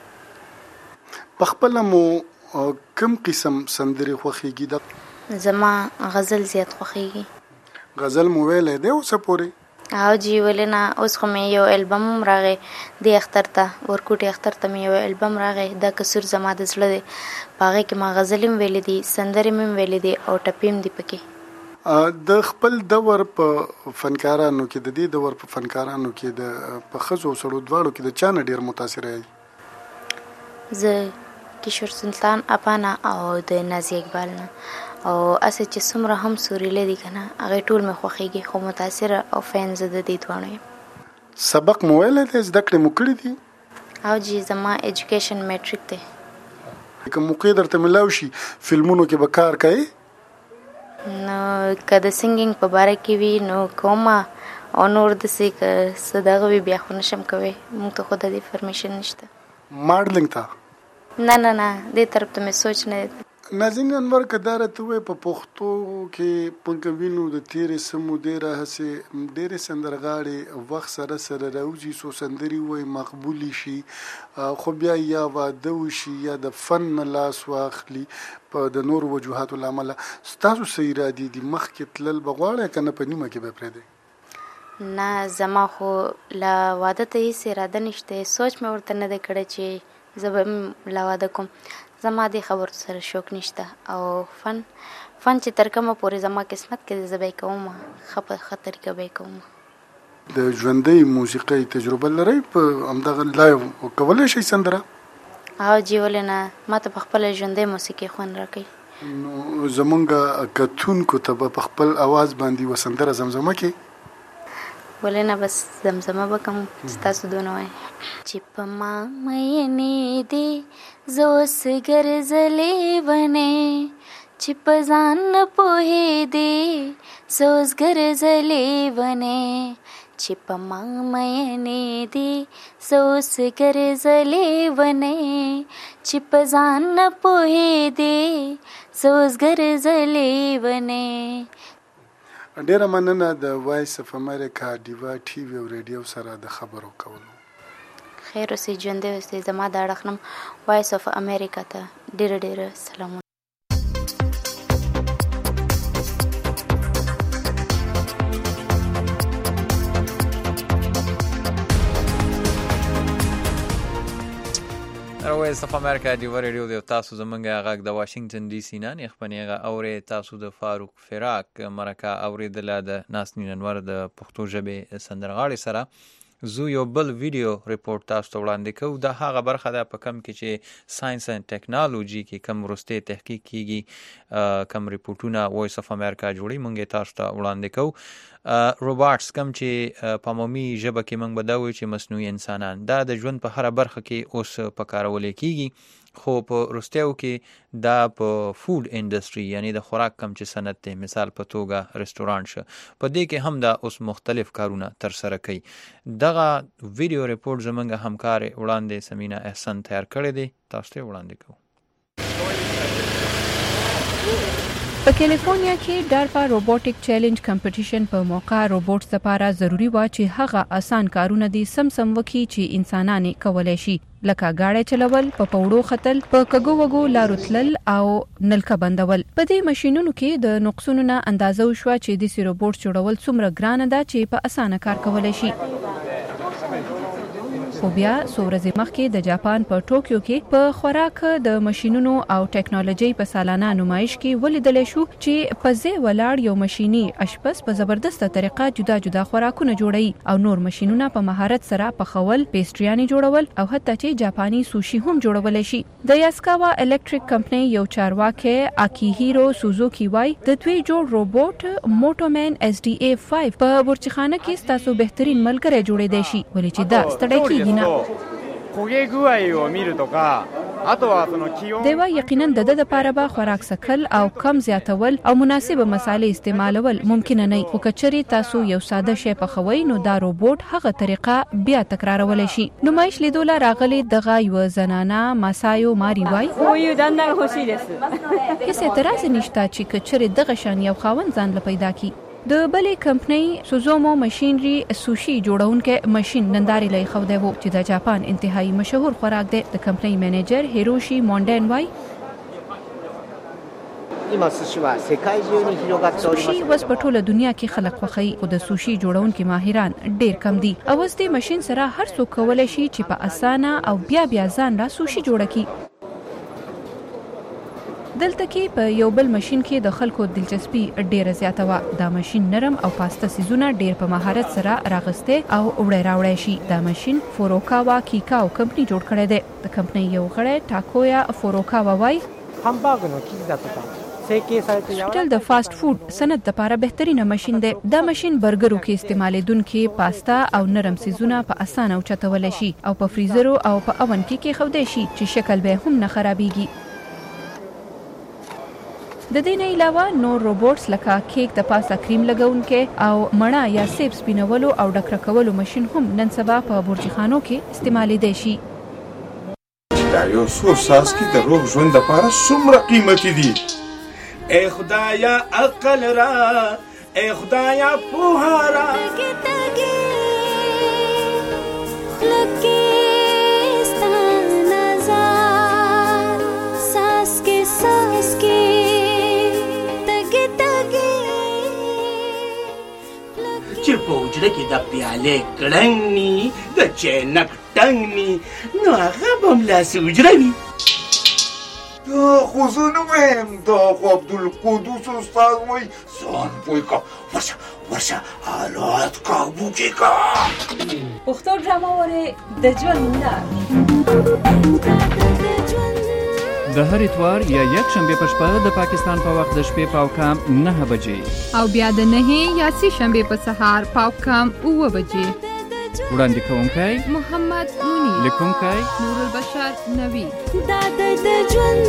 S21: کړي
S20: په خپله مو کوم قسم سندرې خوښېږي
S21: زما غزل زیات خوښېږي
S20: غزل مو ویلی دی اوسه پورې
S21: او جی ولې نه اوس خو مې یو البم هم راغی دې اختر ته ورکوټي اختر ته مې یو البم راغی دا کسور زما د زړه دی په هغې کې ما غزلې هم ویلې دي سندرې مې هم ویلې دي او ټپې هم دي پکې
S20: د خپل دور په فنکارانو کې د دې دور په فنکارانو کې د په ښځو او سړو دواړو کې د چا نه ډېر متاثره یې
S21: زه کشور سلطان اپانا او د نازیه اقبال نه او اسې چې څومره هم سوريله دي که نه هغې ټول مې خوښېږي خو متاثره او فین زه د دې دواړو یم
S20: سبق مو ویلی دی زده کړې مو کړي دي
S21: او جی زما ایجوکیشن میټریک دی
S20: که موقع درته میلاو شي فلمونو کې به کار کوئ
S21: نو که د سنګینګ په باره کې وي نو کومه او نور داسې که څه دغه وي بیا خو نشم کوی موږ ته خو د دې پرمیشن نشته
S20: ماډلینګ ته
S21: نه نه نه دې طرف ته مې سوچ نه دی
S20: نازنین انور که دا راته ووایي په پښتو کې موږ وینو د تېرې څه مودې راهیسې ډېرې سندرغاړې وخت سره سره راوځي څو سندرې ووایي مقبولې شي خو بیا یا واده وشي یا د فن نه لاس واخلي په د نورو وجوهاتو له امله ستاسو څه ارادې دي مخکې تلل به غواړئ که نه په نیمه کې به پرېږدئ
S21: نه زما خو له واده ته هېڅ اراده نشته سوچ مې ورته نه دی کړی چې زه به هم له واده کوم زما دې خبرو سره شوق نشته او فن فن چې تر کومه پورې زما قسمت کې زه به یې کوم ښه په ښه طریقه به یې کوم
S20: د ژوندۍ موسیقۍ تجربه لرئ په همدغه لایو کولی شئ سندره
S21: او جی ولې نه ما ته په خپله ژوندۍ موسیقي خوند راکوي
S20: نو زمونږ کتونکو ته به په خپل اواز باندې یوه سندره زمزمه کړي
S21: ولې نه بس زمزمه به کوم ستاسو دونه وایي چې په ما مینې دې زه اوس ګرځلې ونې چې په ځان نه پوهېدې زه اوس ګرځلې ونې چې په ما مینې دې زه اوس ګرځلې ونې چې په ځان نه پوهېدې زوس ګرځلې ونې.
S20: ډیره مننه د وایس اف امریکا ډیوا ټي وی او ریډیو سره د خبرو کولو.
S21: خیر اوسې ژوندی اوسې. زما د اړخ نم وایس اف امریکا ته ډیره ډیره سلامونه.
S3: وایس اف امریکا ډیوا ریډیو دی. تاسو زمونږ غږ د واشنگټن ډي سي نه نه خپنیغه اوري. تاسو د فاروق فراق مرکه اوریدله د ناسنین انور د پښتو ژبې سندرغاړي سره. زو یو بل ویډیو ریپورت تاسو ته وړاندې کوو. د هغه برخه ده په کم کې چې ساينس اند ټیکنالوژي کې کم وروستي تحقیق کیږي، کم ریپورتونه وایس اف امریکا جوړي مونږ تاسو ته وړاندې کوو. روباټس کم چې په عمومي ژبه کې مونږ به دا وایو چې مصنوعي انسانان، دا د ژوند په هره برخه کې اوس په کارولې کیږي، خو په وروستیو کې دا په فود انډستری یعنی د خوراک کم چې صنعت دی، مثال په توګه رستورانت شه، په دې کې هم دا اوس مختلف کارونه تر سره کوي. دغه ویډیو ریپورت زمونږ همکار وړاندې سمینا احسان تیار کړی دی، تاسو ته وړاندې کوو.
S2: په کالیفورنیا کې ډارپا روبوټیک چیلنج کمپټیشن په موقع روبوټس لپاره ضروری و چې هغه آسان کارونه دي سم سم وکړي چې انسانان کولای شي، لکه گاډي چلول، په پوړو ختل، په کګو وګو لارو تلل او نلکه بندول. په دې ماشينونو کې د نقصونو نه اندازه وشوه چې د سی روبوټ جوړول څومره ګران ده چې په اسانه کار کولای شي. خو بیا څو ورځې مخکې د جاپان په ټوکیو کې په خوراک د ماشينونو او ټیکنالوژي په سالانه نمایش کې ولیدل شو چې په ځای ولاړ یو ماشيني اشپز په زبردسته طریقه جدا جدا خوراکونه جوړي او نور ماشينونه په مهارت سره پخول، پیسټریانې جوړول او حتی چې جاپاني سوشي هم جوړول شي. د یاسکاوا الکتریک کمپنی یو چارواکي اکیهیرو سوزوکی وای د دوی جوړ روبوټ موټومن اس ډي اي پنځه په برچخانه کې ستاسو بهترین ملګری جوړې دی شي، ولې چې دا ستړی کیږي نه. دیوا یقینا د د لپاره به خوراک سکل او کم زیاتول او مناسبه مسالې استعمالول ممکن نه وي، خو کچري تاسو یو ساده شی پخوي نو دا روبوټ هغه طریقه بیا تکرارول شي. نمایش لیدول راغلي دغه یو زنانه ماسایو ماری وای هیڅ اعتراض نشته چې کچري دغه شان یو خاوند ځان ل پیدا کی. د بلې کمپنۍ سوزومو ماشینری سوشي جوړونکې ماشين ننداري لای خو دی وو چې د جاپان انتهایی مشهور خوراک دی. د کمپنۍ منیجر هیروشي مونډن وای سوشي وس په ټوله دنیا کې خلک خوښي، خو د سوشي جوړونکو ماهران ډیر کم دي. او اوس د ماشين سره هر څوک کولای شي چې په اسانه او بیا بیا ځان را سوشي جوړ کړي. دلته کې په یو بل ماشين کې د خلکو دلچسپي ډیره زیاته و. دا ماشين نرم او پاسته سيزونه ډیر په مهارت سره راغسته او وړي راوړي شي. دا ماشين فوروکاوا کیکاو کمپنی جوړ کړی دی. د کمپنی یو غړی ټاکویا فوروکاوا وای هوټل د فاست فود صنعت لپاره بهترینه ماشين دی. دا ماشين برګرو کې استعمالیدونکو پاستا او نرم سيزونه په اسانه اوچتول شي او په فریزر او په اون کې کې خودي شي چې شکل به هم نه خرابيږي. د دې نه علاوه نور روبوټس لکه کیک د پاسه کریم لګونکې او مړه یا سیب سپینولو او ډکر کولو ماشين هم نن سبا په برجخانو کې استعمالېدای شي.
S5: دا یو څو ساس کې د روغ ژوند لپاره څومره قیمتي دي. اے خدایا عقل را، اے خدایا پوها را.
S22: چې په وجره کې د پیالې کړنګ ني د چینک ټنګ ني نو هغه به ملاسې وجره وي.
S5: دا خو زه نه وایم، دا خو عبدالقدوس استاد وایي ځان پوه که ورشه ورشه حالات کابو کې که.
S23: پښتو ډرامه ورې د ژوند لار
S24: د هر اتوار یا یک شنبه په شپه د پاکستان په وخت د شپې پاو کام نه بجې
S11: او بیا د نه یا سي شنبه په سهار پاو کام اوه بجې.
S24: وړاندې کوونکی
S11: محمد مونی،
S24: لیکونکی
S11: نور البشر نوی.
S23: دا د ژوند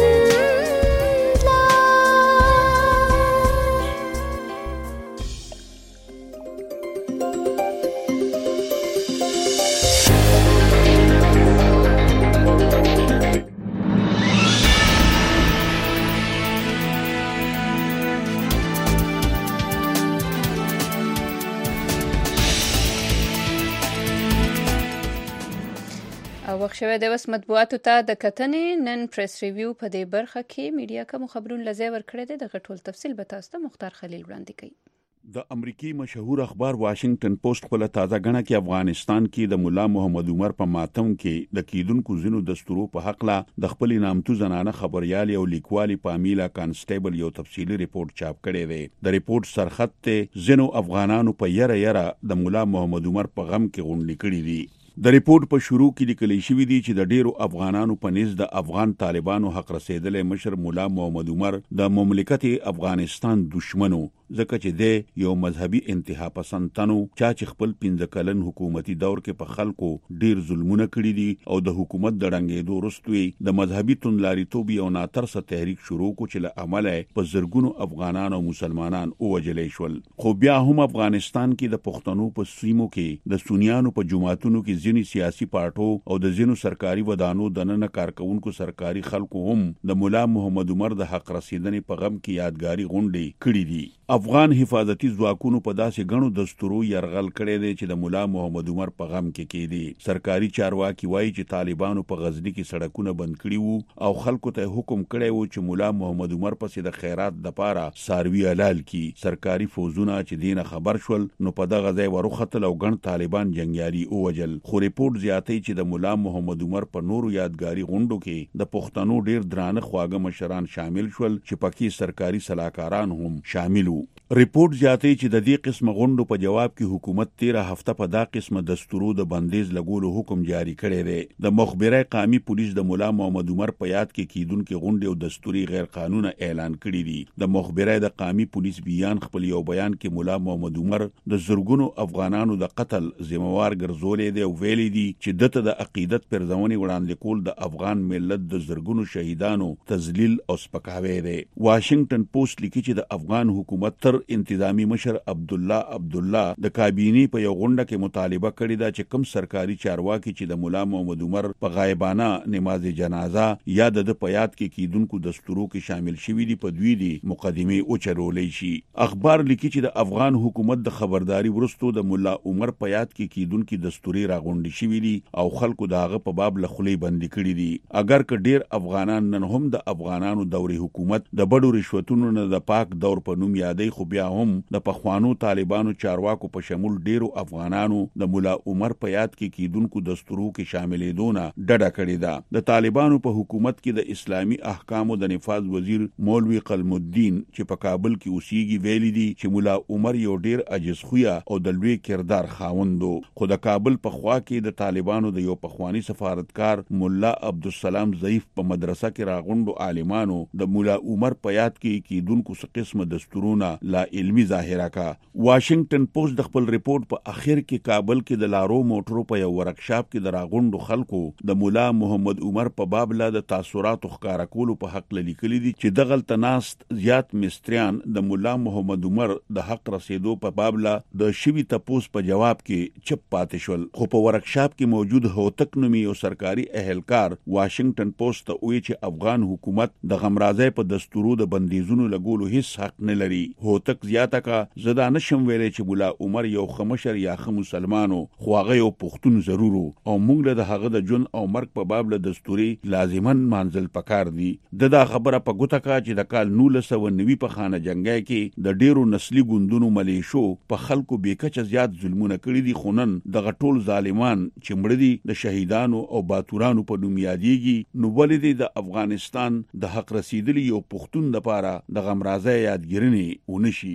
S2: وخت شوی د وس مطبوعاتو ته د کتنې نن پریس ریویو په دې برخه کې میډیا کوم خبرونه لځای ورکړی دی د غټول تفصیل به تاسو ته مختار خلیل وړاندې کوي.
S4: د امریکای مشهور اخبار واشنگټن پوسټ خپل تازه غنه کې افغانستان کې د مولا محمد عمر په ماتم کې د کیدونکو زینو دستورو په حق لا د خپل نامتو زنانه خبريالي او لیکوالي پامیلا کانسټیبل یو تفصیلی ریپورت چاپ کړی دی. د ریپورت سرخط ته زینو افغانانو په یره یره د مولا محمد عمر په غم کې غونډې کړې دي. د ریپورت په شروع کې لیکل شوی دی چې د ډیرو افغانانو په نس د افغان طالبانو حق رسیدلې مشر مولا محمد عمر د مملکت افغانستان دشمنو ځکه چې د یو مذهبي انتها پسند تنو چا چې خپل پنځه کلن حکومتي دور کې په خلکو ډیر ظلمونه کړی دي او د حکومت د ړنګېدو وروسته د مذهبي توندلاریتوب یو ناترسه تحریک شروع کو چې له عمله په زرګونو افغانان او مسلمانان اوجلې شول. خو بیا هم افغانستان کې د پښتنو په سیمو کې د سنیانو په جماعتونو کې ځینې سیاسي پارټو او د ځینو سرکاري ودانو د نن کارکونکو سرکاري خلکو هم د مولا محمد عمر د حق رسیدنې په غم کې یادګاری غونډې کړې دي. افغان حفاظتي ځواکونو په داسې غنو دستورو يرغل کړی دی چې د مولا محمد عمر په غم کې کېدی. سرکاري چارواکي وایي چې طالبانو په غزنی کې سړکونه بند کړي وو او خلکو ته حکم کړی وو چې مولا محمد عمر پسې د خیرات د پاره ساروي حلال کی. سرکاري فوجونه چې دینه خبر شول نو په دغه ځای ورختل او ګڼ طالبان جنگیالي اوجل. خو ریپورت زیاتوي چې د مولا محمد عمر په نورو یادګاری غونډو کې د پښتنو ډیر درانه خواږه مشران شامل شول چې پکې سرکاري سلاکاران هم شامل وو. ریپورت زیاتوي چې د دې قسم غونډو په جواب کې حکومت تیره هفته په دا قسم دستورو د بندیز لګولو حکم جاری کړی دی. د مخبره قومي پولیس د مولا محمد عمر په یاد کې کیدونکو غونډې او دستوري غیر قانوني اعلان کړی دي. د مخبره د قومي پولیس بیان خپل یو بیان کې مولا محمد عمر د زرګونو افغانانو د قتل ذمہوار ګرځولې دی او ویلي دي چې دته د عقیدت پرځونې وړاندې کول د افغان ملت د زرګونو شهیدانو تذلیل او سپکاوی دی. واشنگټن پوسټ لیکي چې د افغان حکومت تر انتظامی مشر عبد الله عبد الله د کابینی په یو غونډه کې مطالبه کړې ده چې کوم سرکاري چارواکي چې د مولا محمد عمر په غایبانه نماز جنازه یا د په یاد کې کیدونکو دستورو کې شامل شوي دي په دوی دي مقدمه او چرولې شي. اخبار لیکي چې د افغان حکومت د خبرداري ورستو د مولا عمر په یاد کې کیدونکو دستوري راغونډي شوي دي او خلکو داغه په باب لخلې بندي کړي دي. اگر که ډیر افغانان نن هم د افغانانو دوري حکومت د بډو رشوتونو نه د پاک دور په نوم یادې خو بیا هم د پخوانو طالبانو چارواکو په شمول ډیرو افغانانو د مولا عمر په یاد کې کیدونکو دستورو کې شاملې دونه ډډه کړې ده. د طالبانو په حکومت کې د اسلامي احکامو د نفاذ وزیر مولوی قلم الدین چې په کابل کې اوسېږي ویلي دي چې مولا عمر یو ډیر عجز خویا او د لوی کردار خاوندو. خو د کابل په خوا کې د طالبانو د یو پخوانی سفارتکار مولا عبدالسلام ضعیف په مدرسه کې راغونډو عالمانو د مولا عمر په یاد کې کیدونکو څه قسمه دستورونه لا علمي ظاهره کا. واشنگټن پوسټ د خپل ریپورت په اخر کې کابل کې د لارو موټرو په یو ورکشاپ کې د راغونډو خلکو د مولا محمد عمر په باب لا د تاثیراتو ښکارا کولو په حق لیکلي دي چې دغه تناست زیات مستریان د مولا محمد عمر د حق رسیدو په باب لا د شوی تپوس په جواب کې چپ پاتې شول. خو په ورکشاپ کې موجود هوتک نومي یو سرکاري اهلکار واشنگټن پوسټ ته وایي چې افغان حکومت د غمرازۍ په دستورو د بندیزونو لګولو هیڅ حق نه لري. هوتک زیاته کا زدا نشم ویلې چې مولا عمر یو خمشر یا خم مسلمانو خو هغه یو پښتون ضرورو او موږ له هغه د جون او مرګ په باب له دستوري لازمن منزل پکار دي. د دا خبره په ګوته کا چې د کال نولس سوه نوي په خانه جنگای کې د ډیرو نسلی ګوندونو ملیشو په خلکو بیکچه زیات ظلمونه کړی دي. خونن د غټول ظالمان چې مړ دي د شهیدانو او باتورانو په نوم یادېږي نو ولې د افغانستان د حق رسیدلی یو پښتون د پاره د غمرازۍ یادګیرنې ونشي.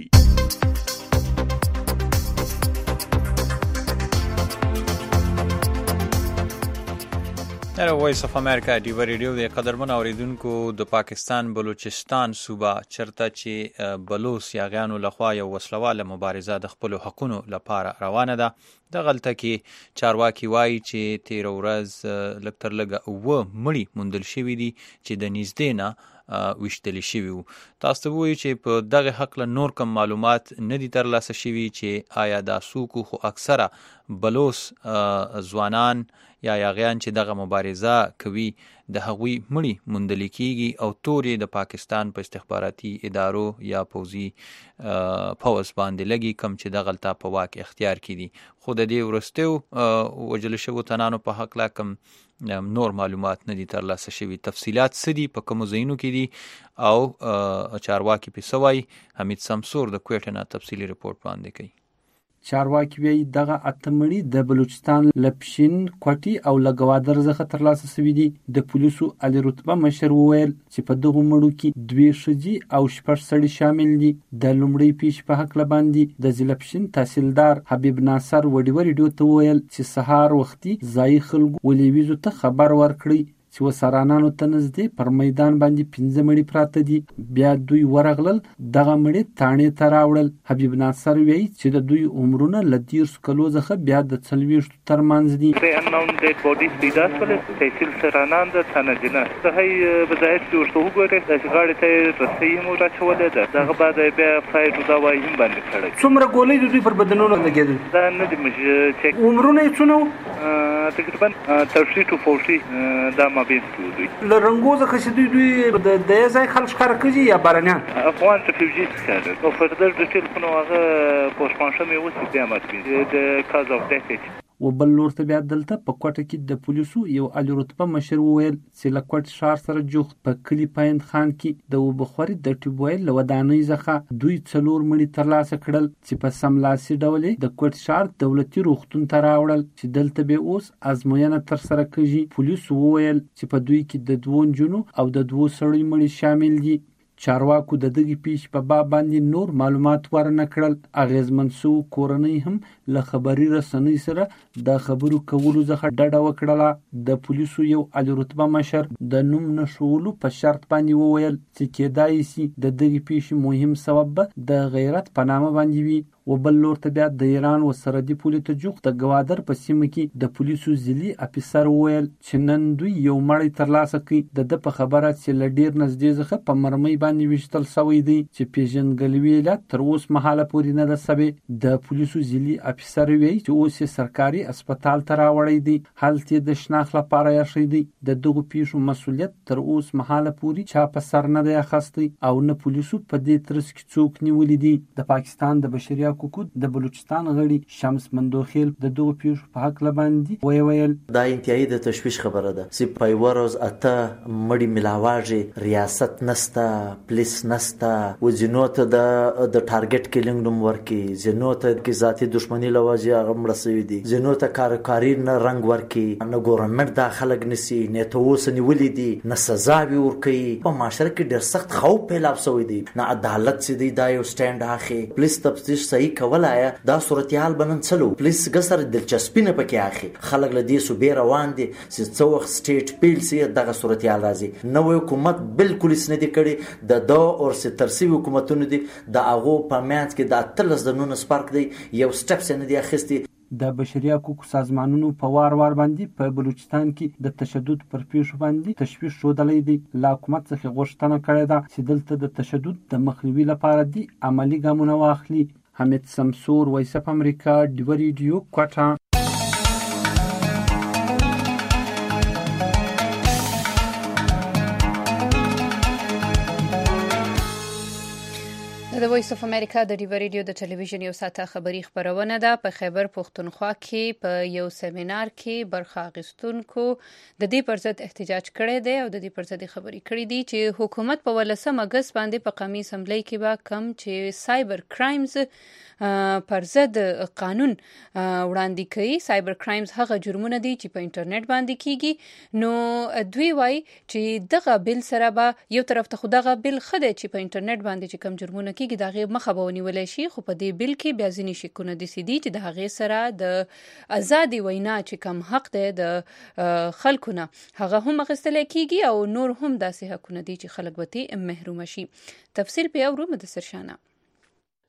S3: دا وایس اف امریکا دی ریډیو د قدرمن اوریدونکو د پاکستان بلوچستان صوبه چرته چې بلوچ یاغیانو لخوا یو وسلواله مبارزه د خپل حقونو لپاره روانه ده. د غلطه کې چارواکي وایي چې تیر ورځ لکتر لګه و مړی موندل شوی دي چې د نږدې نه وشتل شوی وو. تاسو ته وایي چې په دغه حق له نور کم معلومات نه دي ترلاسه شوي چې آیا دا سوکو خو اکثره بلوچ ځوانان یا یاغیان چې دغه مبارزه کوي د هغوی مړي موندل کیږي او تورې د پاکستان په استخباراتي ادارو یا پوځي پوځ باندې لګي کم چې دغلته په واک اختیار کړي. خو د دې وروستیو وژل شوو تنانو په حق لا کم نور معلومات نه دي ترلاسه شوي. تفصیلات څه دي، په کومو ځایونو کې دي او چارواکي پې څه وایي، حمید سمسور د کویټه نه تفصیلي رپورټ وړاندې کوي.
S6: چارواکي وایي دغه اته مړي د بلوچستان له پښین، کوټي او له ګوادر څخه ترلاسه شوي دي. د پولیسو علي رتبه مشر وویل چې په دغو مړو کې دوې ښځې او شپږ سړي شامل دي. د لومړۍ پیښې په هکله باندې د ضلع پښین تحصیلدار حبیب ناصر وډیو ریډیو ته وویل چې سهار وختي ځایي خلکو ولیویزو ته خبر ورکړی چې وسرانانو ته نږدې پر میدان باندې پنځه مړي پراته دي. بیا دوی ورغلل، دغه مړي تاڼې ته راوړل. حبیب ناصر وایي چې د دوی عمرونه له دیرشو کلو څخه بیا د څلوېښتو ترمنځ دي.
S8: تحصیل سرانان د تنظینه د هی بدایت چې ورته وګورئ چې غاړې ته یې رسۍ هم راچولې ده، دغه بعد بیا فایډ او دوايي هم باندې کړی.
S6: څومره ګولۍ د دوی پر بدنونو لګېدل؟
S8: دا نه دي موږ چک.
S6: عمرونه یې څونه وو؟
S8: تقریبا ترسي ټو فورټي دا مابین کې دوی.
S6: له رنګو څخه چې دوی دوی د دې ځای خلک ښکاره کوي یا بهرنیان؟
S8: افغان ریفیوجیز ښکاره. نو فردر ډیټیل خو نو هغه پوسټمارټم یې وسي بیا ماتوي د کاز اف ډیث.
S6: و بل لور ته بیا دلته په کوټه کې د پولیسو یو علي رتبه مشر وویل چې له کوټ ښار سره جوخت په کلي پایند خان کې د اوبخوري د ټیوبویل له ودانۍ څخه دوی څلور مړي ترلاسه کړل چې په سملاسي ډول د کوټ ښار دولتي روغتون ته راوړل چې دلته به اوس ازموینه ترسره کیږي. پولیسو وویل چې په دوی کې د دوو نجونو او د دوو سړیو مړي شامل دي. چارواکو د دغې پیښې په باب باندې نور معلومات ورنه کړل. اغېزمن سوو کورنۍ هم له خبري رسنۍ سره د خبرو کولو څخه ډډه وکړله. د پولیسو یو علي رتبه مشر د نوم نه ښوولو په شرط باندې وویل چې کېدای شي د دغې پیښې مهم سبب به د غیرت په نامه باندې وي. و بل لور ته بیا د ایران و سرحدي پولې ته جوخت د ګوادر په سیمه کې د پولیسو ځلي افیسر وویل چې نن دوی یو مړی ترلاسه کړي. د ده په خبره چې له ډېر نږدې څخه په مرمۍ باندې ویشتل شوی دی چې پیژندګلوي علت تر اوس مهاله پورې نه ده سوې. د پولیسو ځلي افیسر وایي چې اوس یې سرکاري اسپتال ته راوړی دی، هلته یې د شناخت لپاره ایښی دی. د دغو پیښو مسؤلیت تر اوس مهاله پورې چا په سر نه دی اخیستی او نه پولیسو په دې ترڅ کې څوک نیولي دي. د پاکستان د بشري حقوقو د بلوچستان غړي شمس مندوخیل د دغو پیښو په هکله باندې ویې ویل
S9: دا انتهایی د تشویش خبره ده چې په یوه ورځ اته مړي میلاواږي، ریاست نسته، پولیس نسته، و ځینو ته د ټارګټ کیلینګ نوم ورکړي، ځینو ته کې ذاتي دښمني له وجې هغه مړه شوي دي، ځینو ته کارکاري نه رنګ ورکړي، نه ګورنمنټ دا خلک نیسي، نه ته اوس نیولي دي، نه سزاوي ورکوي. په معاشره کې ډېر سخت خوف پیلاب شوی دی، نه عدالت چې دی دا یو سټینډ اخلي، پولیس تفتیش صحیح کول دا صورتحال بنن څلو پولیس ګسر دلچسپي نه پکې اخی. خلک له دې صوبې روان دي چې څو وخت سټیټ پیل سي دغه صورتحال راځي. نو حکومت بالکل سن دي کړي د دو اور سي ترسي حکومتونو دي د هغه په میانس کې د اتلس د نون سپارک دی یو سټپ سن دي اخستي.
S6: د بشري حقوقو سازمانونو په وار وار باندې په بلوچستان کې د تشدد پر پیښو باندې تشویش ښودلی دی. له حکومت څخه غوښتنه کړې ده چې دلته د تشدد د مخنیوي لپاره دي عملي ګامونه واخلي. حمید سمسور، وایس اف امریکا، ډیو ریډیو، کوټه.
S2: د وایس اف امریکا د ډیو ریډیو د ټلویزیون یو ساعته خبری خبرونه ده. په خیبر پښتونخوا کې په یو سیمینار کې برخه اخیستونکو د دې پر ضد احتجاج کړی دی او د دې پر ضد خبرې کړې دي چې حکومت په ولسم اگست باندې په قومي اسمبلی کې به کم چې سایبر کرایمز پر ضد قانون وړاندې کوي. سایبر کرایمز هغه جرمونه دي چې په انټرنیټ باندې کیږي. نو دوی وایي چې دغه بل سره به یو طرف ته خو دغه بل ښه دی چې په انټرنیټ باندې چې کم جرمونه کیږي د هغې مخه به ونیولی شي، خو په دې بل کې بیا ځینې شکونه داسې دي چې د هغې سره د ازادي وینا چې کم حق دی د خلکو نه هغه هم اخیستلی کیږي او نور هم داسې حقونه دي چې خلک به ترې محرومه شي. تفصیل پې اورو مدثر شانه.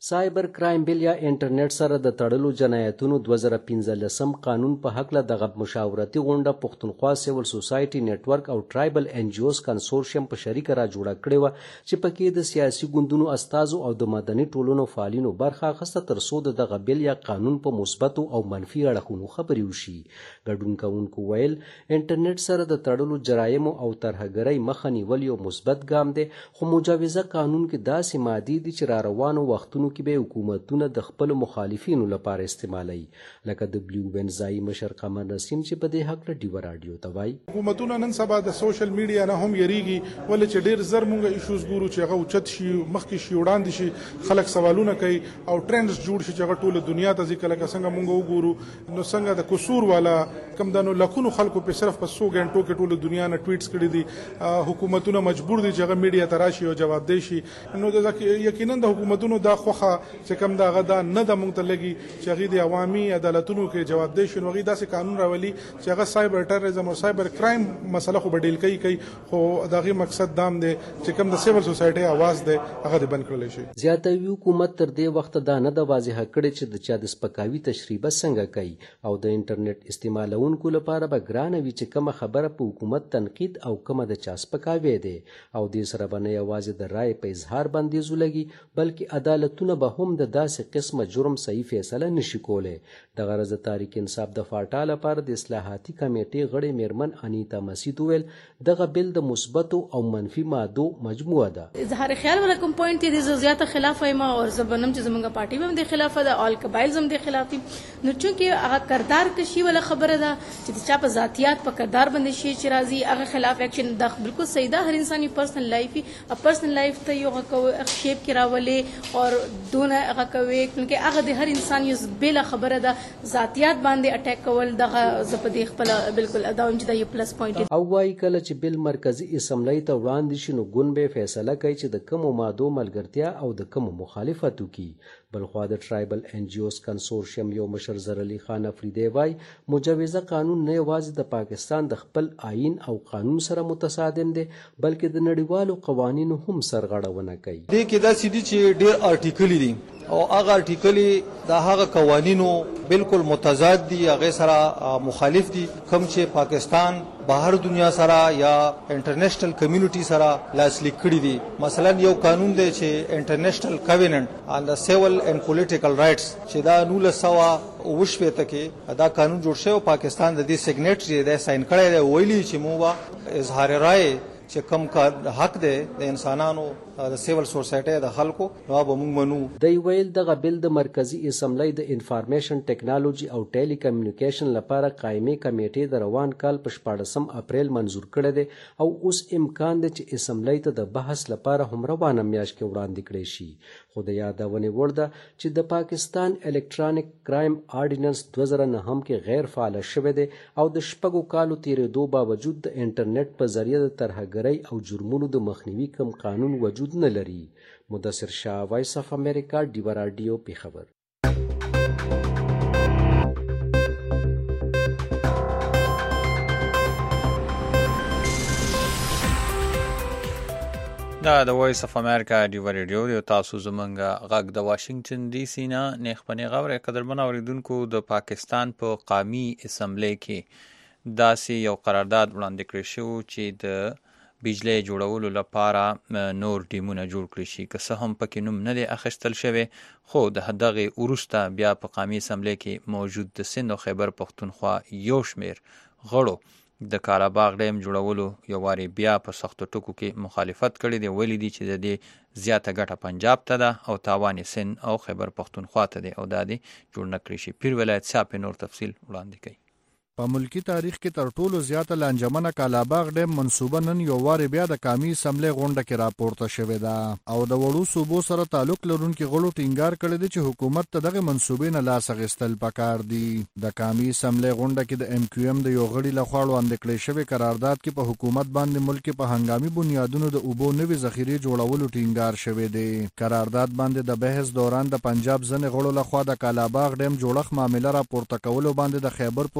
S7: سایبر کرایم بل یا انټرنیټ سره د تړلو جنایتونو دوه زره پنځلسم قانون په حق له دغه مشاورتي غونډه پښتونخوا سیول سوسایټي نتورک او ټرایبل ان جی اوز کنسورشیم په شریکه را جوړه کړې وه چې پکې د سیاسي ګوندونو استازو او د مدني ټولنو فعالینو برخه اخیسته تر څو د دغه بل یا قانون په مثبتو او منفي اړخونو خبرې وشي. ګډون کوونکو ویل انټرنیټ سره د تړلو جرایمو او ترهګرۍ مخه نیول یو مثبت ګام دی، خو مجوزه قانون کې داسې مادې دي چې را روانو وختونو کې به حکومتونه د خپل مخالفینو لپاره استعمالوي، لکه د بلیو بنزای مشر قمر نسیم چې په دې حق له ډیو رادیو ته وایي
S10: حکومتونه نن سبا د سوشل میډیا نه هم یریږي، ولې چې ډیر زر مونږه ایشوز ګورو چې هغه اوچت شي، مخکې شي، وړاندې شي، خلک سوالونه کوي او ټرندز جوړ شي چې هغه ټوله دنیا ته ځي. لکه څنګه مونږ وګورو نو څنګه د قصور والا کم د نو لکونو خلکو په صرف په څو غنټو کې ټوله دنیا نه ټویټس کړي دي. حکومتونه مجبور دي چې هغه میډیا ته راشي او جواب دی شي. نو د یقینا د حکومتونو دا خوخه چې کم دا غدا نه د مونږ ته لګي چې هغه د عوامي عدالتونو کې جواب دی شي، نو هغه داسې قانون راولي چې هغه سایبر ټیرریزم او سایبر کرایم مسله خو بدیل کوي کوي خو دغه مقصد دام دی چې کم د سیول سوسایټي आवाज دی هغه د بند کړل شي.
S7: زیاتوي حکومت تر دې وخت دا نه د واضح کړي چې د چا د سپکاوي تشریح څنګه کوي او د انټرنیټ استعمالونکو لپاره به ګرانه وي چې کومه خبره په حکومت تنقید او کومه د چا سپکاوی دی، او دې سره به نه یوازې د رای په اظهار بندیز ولګي بلکې عدالتونه به هم د داسې قسمه جرم صحیح فیصله نشي کولی. د غرض تاریخ انصاف د فاټا لپاره د اصلاحاتي کمیټې غړي میرمن انیتا مسید ویل دغه بل د مثبتو او منفي مادو مجموعه ده.
S12: اظهار خیال ولا کوم پوینټ دی د زیاته خلاف ما او زبنم چې زمونږه پارټي هم د خلاف ده، آل قبایل هم د خلاف دي. نو چونکې هغه کردار کشي ولا خبره ده چې د چا په ذاتيات په کردار باندې شي چې راځي هغه خلاف اکشن د بالکل صحیح ده. هر انساني پرسنل لایف او پرسنل لایف ته یو هغه شیپ کې راولي او دونه هغه کوي کیونکې هغه د هر انسان یو بل خبره ده ذاتيات باندې اٹیک کول دغه زپدې خپل بالکل اداوم چې دا یو پلس پوینټ
S7: او وايي کله چې بل مرکزی اسمبلی ته وړاندې شي نو ګوند به فیصله کوي چې د کوم مادو ملګرتیا او د کوم مخالفت وکړي. بلخوا د ټرایبل ان جی اوز کنسورشیم یو مشر زرعلی خان افریدی وایي مجوزه قانون نه یوازې د پاکستان د خپل آئین او قانون سره متصادم دی بلکې د نړیوالو قوانینو هم سرغړونه کوي.
S13: دې کې دا سیدی چې ډېر آرټیکل دي او هغه آرټیکل د هغه قوانینو بالکل متضاد دي، هغه سره مخالف دي کوم چې پاکستان بهر دنیا سره یا انټرنیشنل کمیونټي سره لاسلیک کړی دي. مثلا یو قانون دی چې انټرنیشنل کویننت آن د سیول اینڈ پولیټیکل رائټس چې دا نولس سوه اوه شپېته کې دا قانون جوړ شوی، پاکستان د دې سیګنیټري دی ساين کړی دی، ویلي چې موږ اظهار رائے چې کوم کا حق دی د انسانانو د سیول سوسایټي د خلکو نو به موږ منو.
S7: دی ویل دغه بل د مرکزی اسمبلی د انفارمیشن ټیکنالوژي او ټیلی کمیونیکیشن لپاره قائمه کمیټې د روان کال په شپاړسم اپریل منزور کړی دی او اوس امکان دی چې اسمبلی ته د بحث لپاره هم روانه میاشت کې وړاندې کړی شي. خو د یادونې وړ ده چې د پاکستان الکترونیک کرایم آرډیننس دوه زره نهم کې غیر فعال شوی دی او د شپږو کالو تیرېدو باوجود د انټرنیټ په ذریعه د ترهګرۍ او جرمونو د مخنیوي کوم قانون وجود نه لري. مدثر شاه، وایس اف امریکا، ډیو رادیو، پیښور.
S3: دا د وایس اف امریکا ډیو رادیو دی. تاسو زمونږ غږ د واشنگټن ډي سي نه نیخ پنې غوړې قدرمن اوریدونکو د پاکستان په پا قومي اسمبلی کې داسې یو قرارداد وړاندې کړی شو چې د بجلی جوړولو لپاره نور ډیمونه جوړ کړی شي، که څه هم پکې نوم نه دی اخیستل شوی، خو د دغې وروسته بیا په قومي اسمبلی کې موجود د سند او خیبر پښتونخوا یو شمېر غړو د کاراباغ ډیم جوړولو یو وارې بیا په سختو ټکو کې مخالفت کړی دی. ویلي دي چې د دې زیاته ګټه پنجاب ته ده او تاوان یې سند او خیبر پښتونخوا ته دی او دا دې جوړ نه کړی شي. پیر ولایت صاحب نور تفصیل وړاندې کوي.
S25: په ملکی تاریخ کې تر ټولو زیاته لانجمنه کالاباغ ډیم منصوبه نن یو وارې بیا د قومي اسمبلی غونډه کې راپورته شوې ده او د وړو صوبو سره تعلق لرونکي غړو ټینګار کړی دی چې حکومت ته دغه منصوبې نه لاس اخیستل پکار دي. د قومي اسمبلی غونډه کې د ام کیو ایم د یو غړي لخوا وړاندې کړی شوی قرارداد کې په حکومت باندې ملک په هنګامي بنیادونو د اوبو نوي ذخیرې جوړولو ټینګار شوی دی. قرارداد باندې د بحث دوران د پنجاب ځنې غړو لخوا د کالاباغ ډیم جوړښت معامله راپورته کولو باندې د خیبر پښتونخوا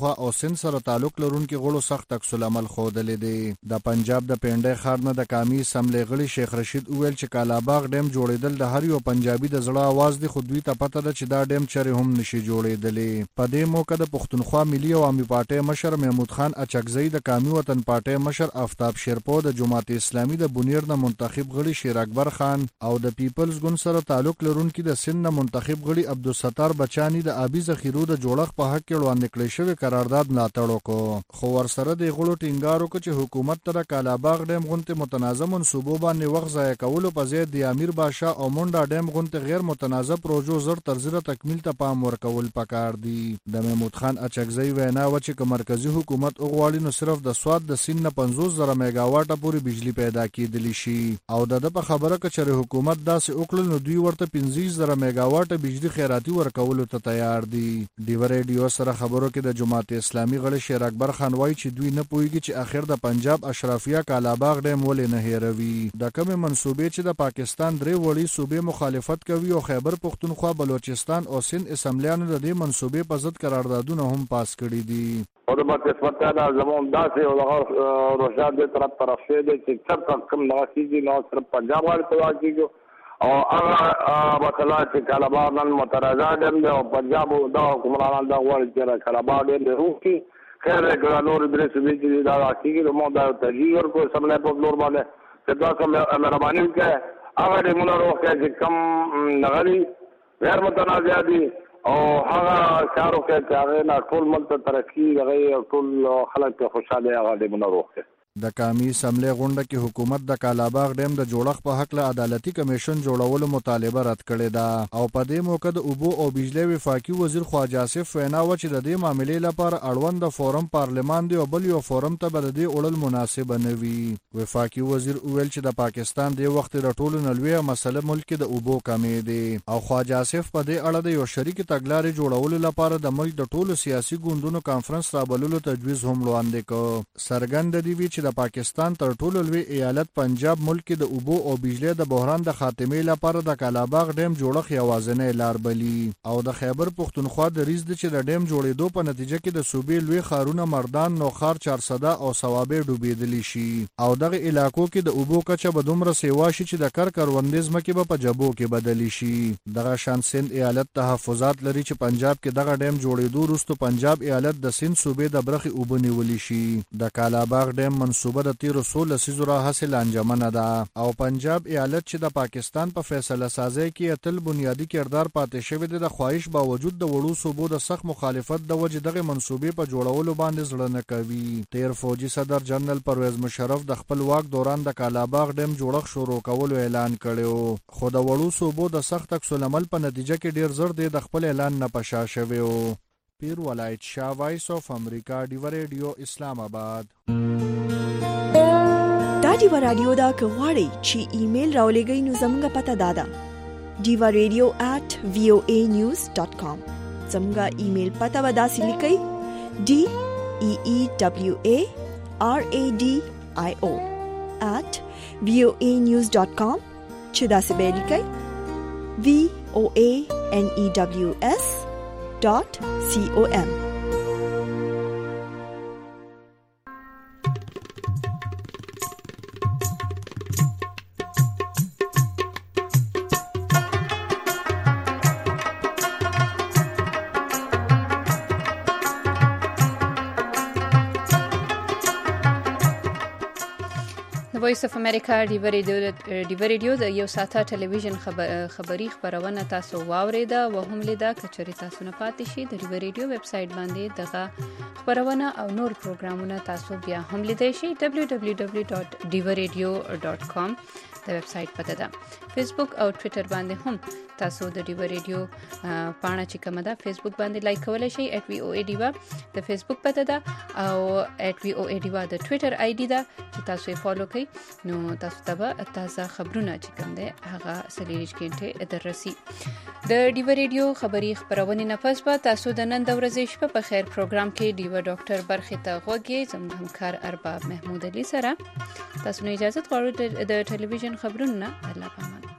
S25: پښتونخوا او سند سره تعلق لرونکو غړو سخت عکس العمل ښودلې دي. د پنجاب د پنډۍ ښار نه د قامي اسمبلې غړي شیخ رشید وویل چې کالاباغ ډیم جوړېدل د هر یو پنجابي د زړه आवाज دی، خو دوی ته پته ده چې دا ډیم چرې هم نشي جوړېدلی. په دې موقع د پښتونخوا ملي عوامي پارټۍ مشر محمود خان اچکزی، د قامي وطن پارټۍ مشر آفتاب شیرپو، د جماعت اسلامي د بونیر نه منتخب غړي شیر اکبر خان او د پیپلز ګوند سره تعلق لرونکي د سند نه منتخب غړي عبدالستار بچانی د آبي ذخیرو د جوړښت په حق کې وړاندې کړی شوی قرارداد ملاتړ وکړو. خو ورسره د غړو ټینګار وکړ چې حکومت ته د کالاباغ ډیم غوندې متنازع منصوبو باندې وخت ضایع کولو په ځای د امیر باشا او منډا ډیم غوندې غیر متنازع پروژو زر تر زره تکمیل ته پام ورکول پکار دي. د محمود خان اچکزی وینا و چې که مرکزی حکومت وغواړي نو صرف د سواد د سیند نه پنځوس زره میگا واټه پورې بجلی پیدا کېدلی شي او د ده په خبره که چېرې حکومت داسې وکړل نو دوی ورته پنځه زره میگا واټه بجلی خیراتي ورکولو ته تیار دي. ډیوه ریډیو سره خبرو کې د جماعت اسلامي غړي شیر اکبر خان وایي چې دوی نه پوهېږي چې اخر د پنجاب اشرافیه کالاباغ ډیم ولې نه هېروي. د کومې منصوبې چې د پاکستان درې وړي صوبې مخالفت کوي او خیبر پښتونخوا، بلوچستان او سند اسمبلیانو د دې منصوبې په ضد قراردادونه هم پاس کړي دي.
S1: او د بدقسمتۍ نه زموږ داسې او دغه روژه دې طرف طرف شوی دی چې چېرته کوم دغه کېږي نو صرف پنجاب غاړې ته واقع او هغه مثلا چې کالاباغ نن متنازع ډیم دی او پنجاب دغه حکمرانان دغه غواړي چې کالاباغ ډیم دی روکړي. خیر دی که نورې درې صوبې چې دا کېږي نو موږ دا ترجیح ورکړو اسمبلی په فلور باندې چې تاسو مهرباني وکړئ هغه ډیمونه روغ کړئ چې کم دغه دي غیر متنازع دي او هغه کارو کې چې هغه نه ټول ملک ته ترقي هغه ټول خلک خوشاله هغه ډیمونه روغ کړي.
S25: د قامي اسمبلی غونډه کې حکومت د کالاباغ ډیم د جوړښت په حق له عدالتي کمیشن جوړولو مطالبه رد کړې ده او په دې موقع د اوبو او بجلی وفاقي وزیر خواجه آصف وینا و چې د دې معاملې لپاره اړوند د فورم پارلمان دی او بل یو فورم ته به د دې وړل مناسبه نه وي. وفاقي وزیر وویل چې د پاکستان د وخت د ټولو نه لویه مسله ملک د اوبو کمې دی او خواجه آصف په دې اړه د یو شریک تګلارې جوړولو لپاره د ملک د ټولو سیاسي ګوندونو کانفرنس رابللو تجویز هم وړاندې کړ. څرګنده دی وی چې د پاکستان تر ټولو لوی ایالت پنجاب ملک کې د اوبو او بجلی د بحران د خاتمې لپاره د کالاباغ ډیم جوړښت یوازینی لار بلي او د خیبر پښتونخوا د ریز د چې د ډیم جوړېدو په نتیجه کې د صوبې لوی ښارونه مردان، نوخار، چارسده او صوابې ډوبېدلی شي او دغه علاقو کې د اوبو کچه به دومره سیوا شي چې د کر کروندې ځمکې به په جبو کې بدلی شي. دغه شان سند ایالت تحفظات لري چې پنجاب کې دغه ډیم جوړېدو وروسته پنجاب ایالت د سند صوبې د برخې اوبه نیولی شي. د کالاباغ ډیم منصوبه د تیرو څو لسیزو راهیسې لانجمنه ده او پنجاب ایالت چې د پاکستان په فیصله سازۍ کې اتل بنیادي کردار پاتې شوی دی د خواهش باوجود د وړو صوبو د سخت مخالفت د وجې دغه منصوبې په جوړولو باندې زړه نه کوي. تیر فوجي صدر جنرال پرویز مشرف د خپل واک دوران د کالاباغ ډیم جوړښت شروع کولو اعلان کړی خو د وړو صوبو د سخت عکس العمل په نتیجه کې ډیر زر دی د خپل اعلان نه په شا شوی و. پیر ولایت شاه، وایس اف امریکا، ډیوه ریډیو، اسلام آباد.
S15: دا ډیوه رادیو دا که غواړئ چې ایمیل راولېږئ نو زموږ پته دا ده ډیوه ریډیو ایٹ وی او ای نیوز ډاٹ کام. زموږ ایمیل پته به داسې لیکئ ډي ای ای ډبلیو ای آر ای ډي آی او ایٹ وی او ای نیوز ډاٹ کام چې داسې به لیکئ وی او ای ان ای ډبلیو اس ډاٹ سی او ام.
S2: وایس اف امریکا ډیوه ریډیو د یو ساعته ټلویزیون خبری خبرونه تاسو واوریده و هم لیده کچری تاسو نه پاتې شي د ډیوه ریډیو ویب سټ باندې دغه خبرونه او نور پروګرامونه تاسو بیا هم لیدئ شئ دبلیو دبلیو دبلیو ډاٹ ډیوه ریډیو ډاٹ کام د ویب سټ پته ده. فیسبوک او ټوئیټر باندې هم تاسو د ډیوه ریډیو پاڼه چې کومه ده فیسبوک باندې لایک کولای شئ ایټ وی او ای ډیوه د فیسبوک پته ده او ایټ وی او ای ډیوه د ټوئیټر آی ډی ده چې تاسو یې فالو کړئ نو تاسو ته به تازه خبرونه چې کوم دی هغه څلوېښت غنټې دررسي. د ډیوه ریډیو خبری خبرونه نه پس به تاسو د نن د ورځې شپه په خیر پروګرام کې ډیوه ډاکټر برخې ته غوږی زموږ همکار ارباب محمود علي سره. تاسو نه اجازه غواړو د ټلویزیون خبرونه نه الله پامان.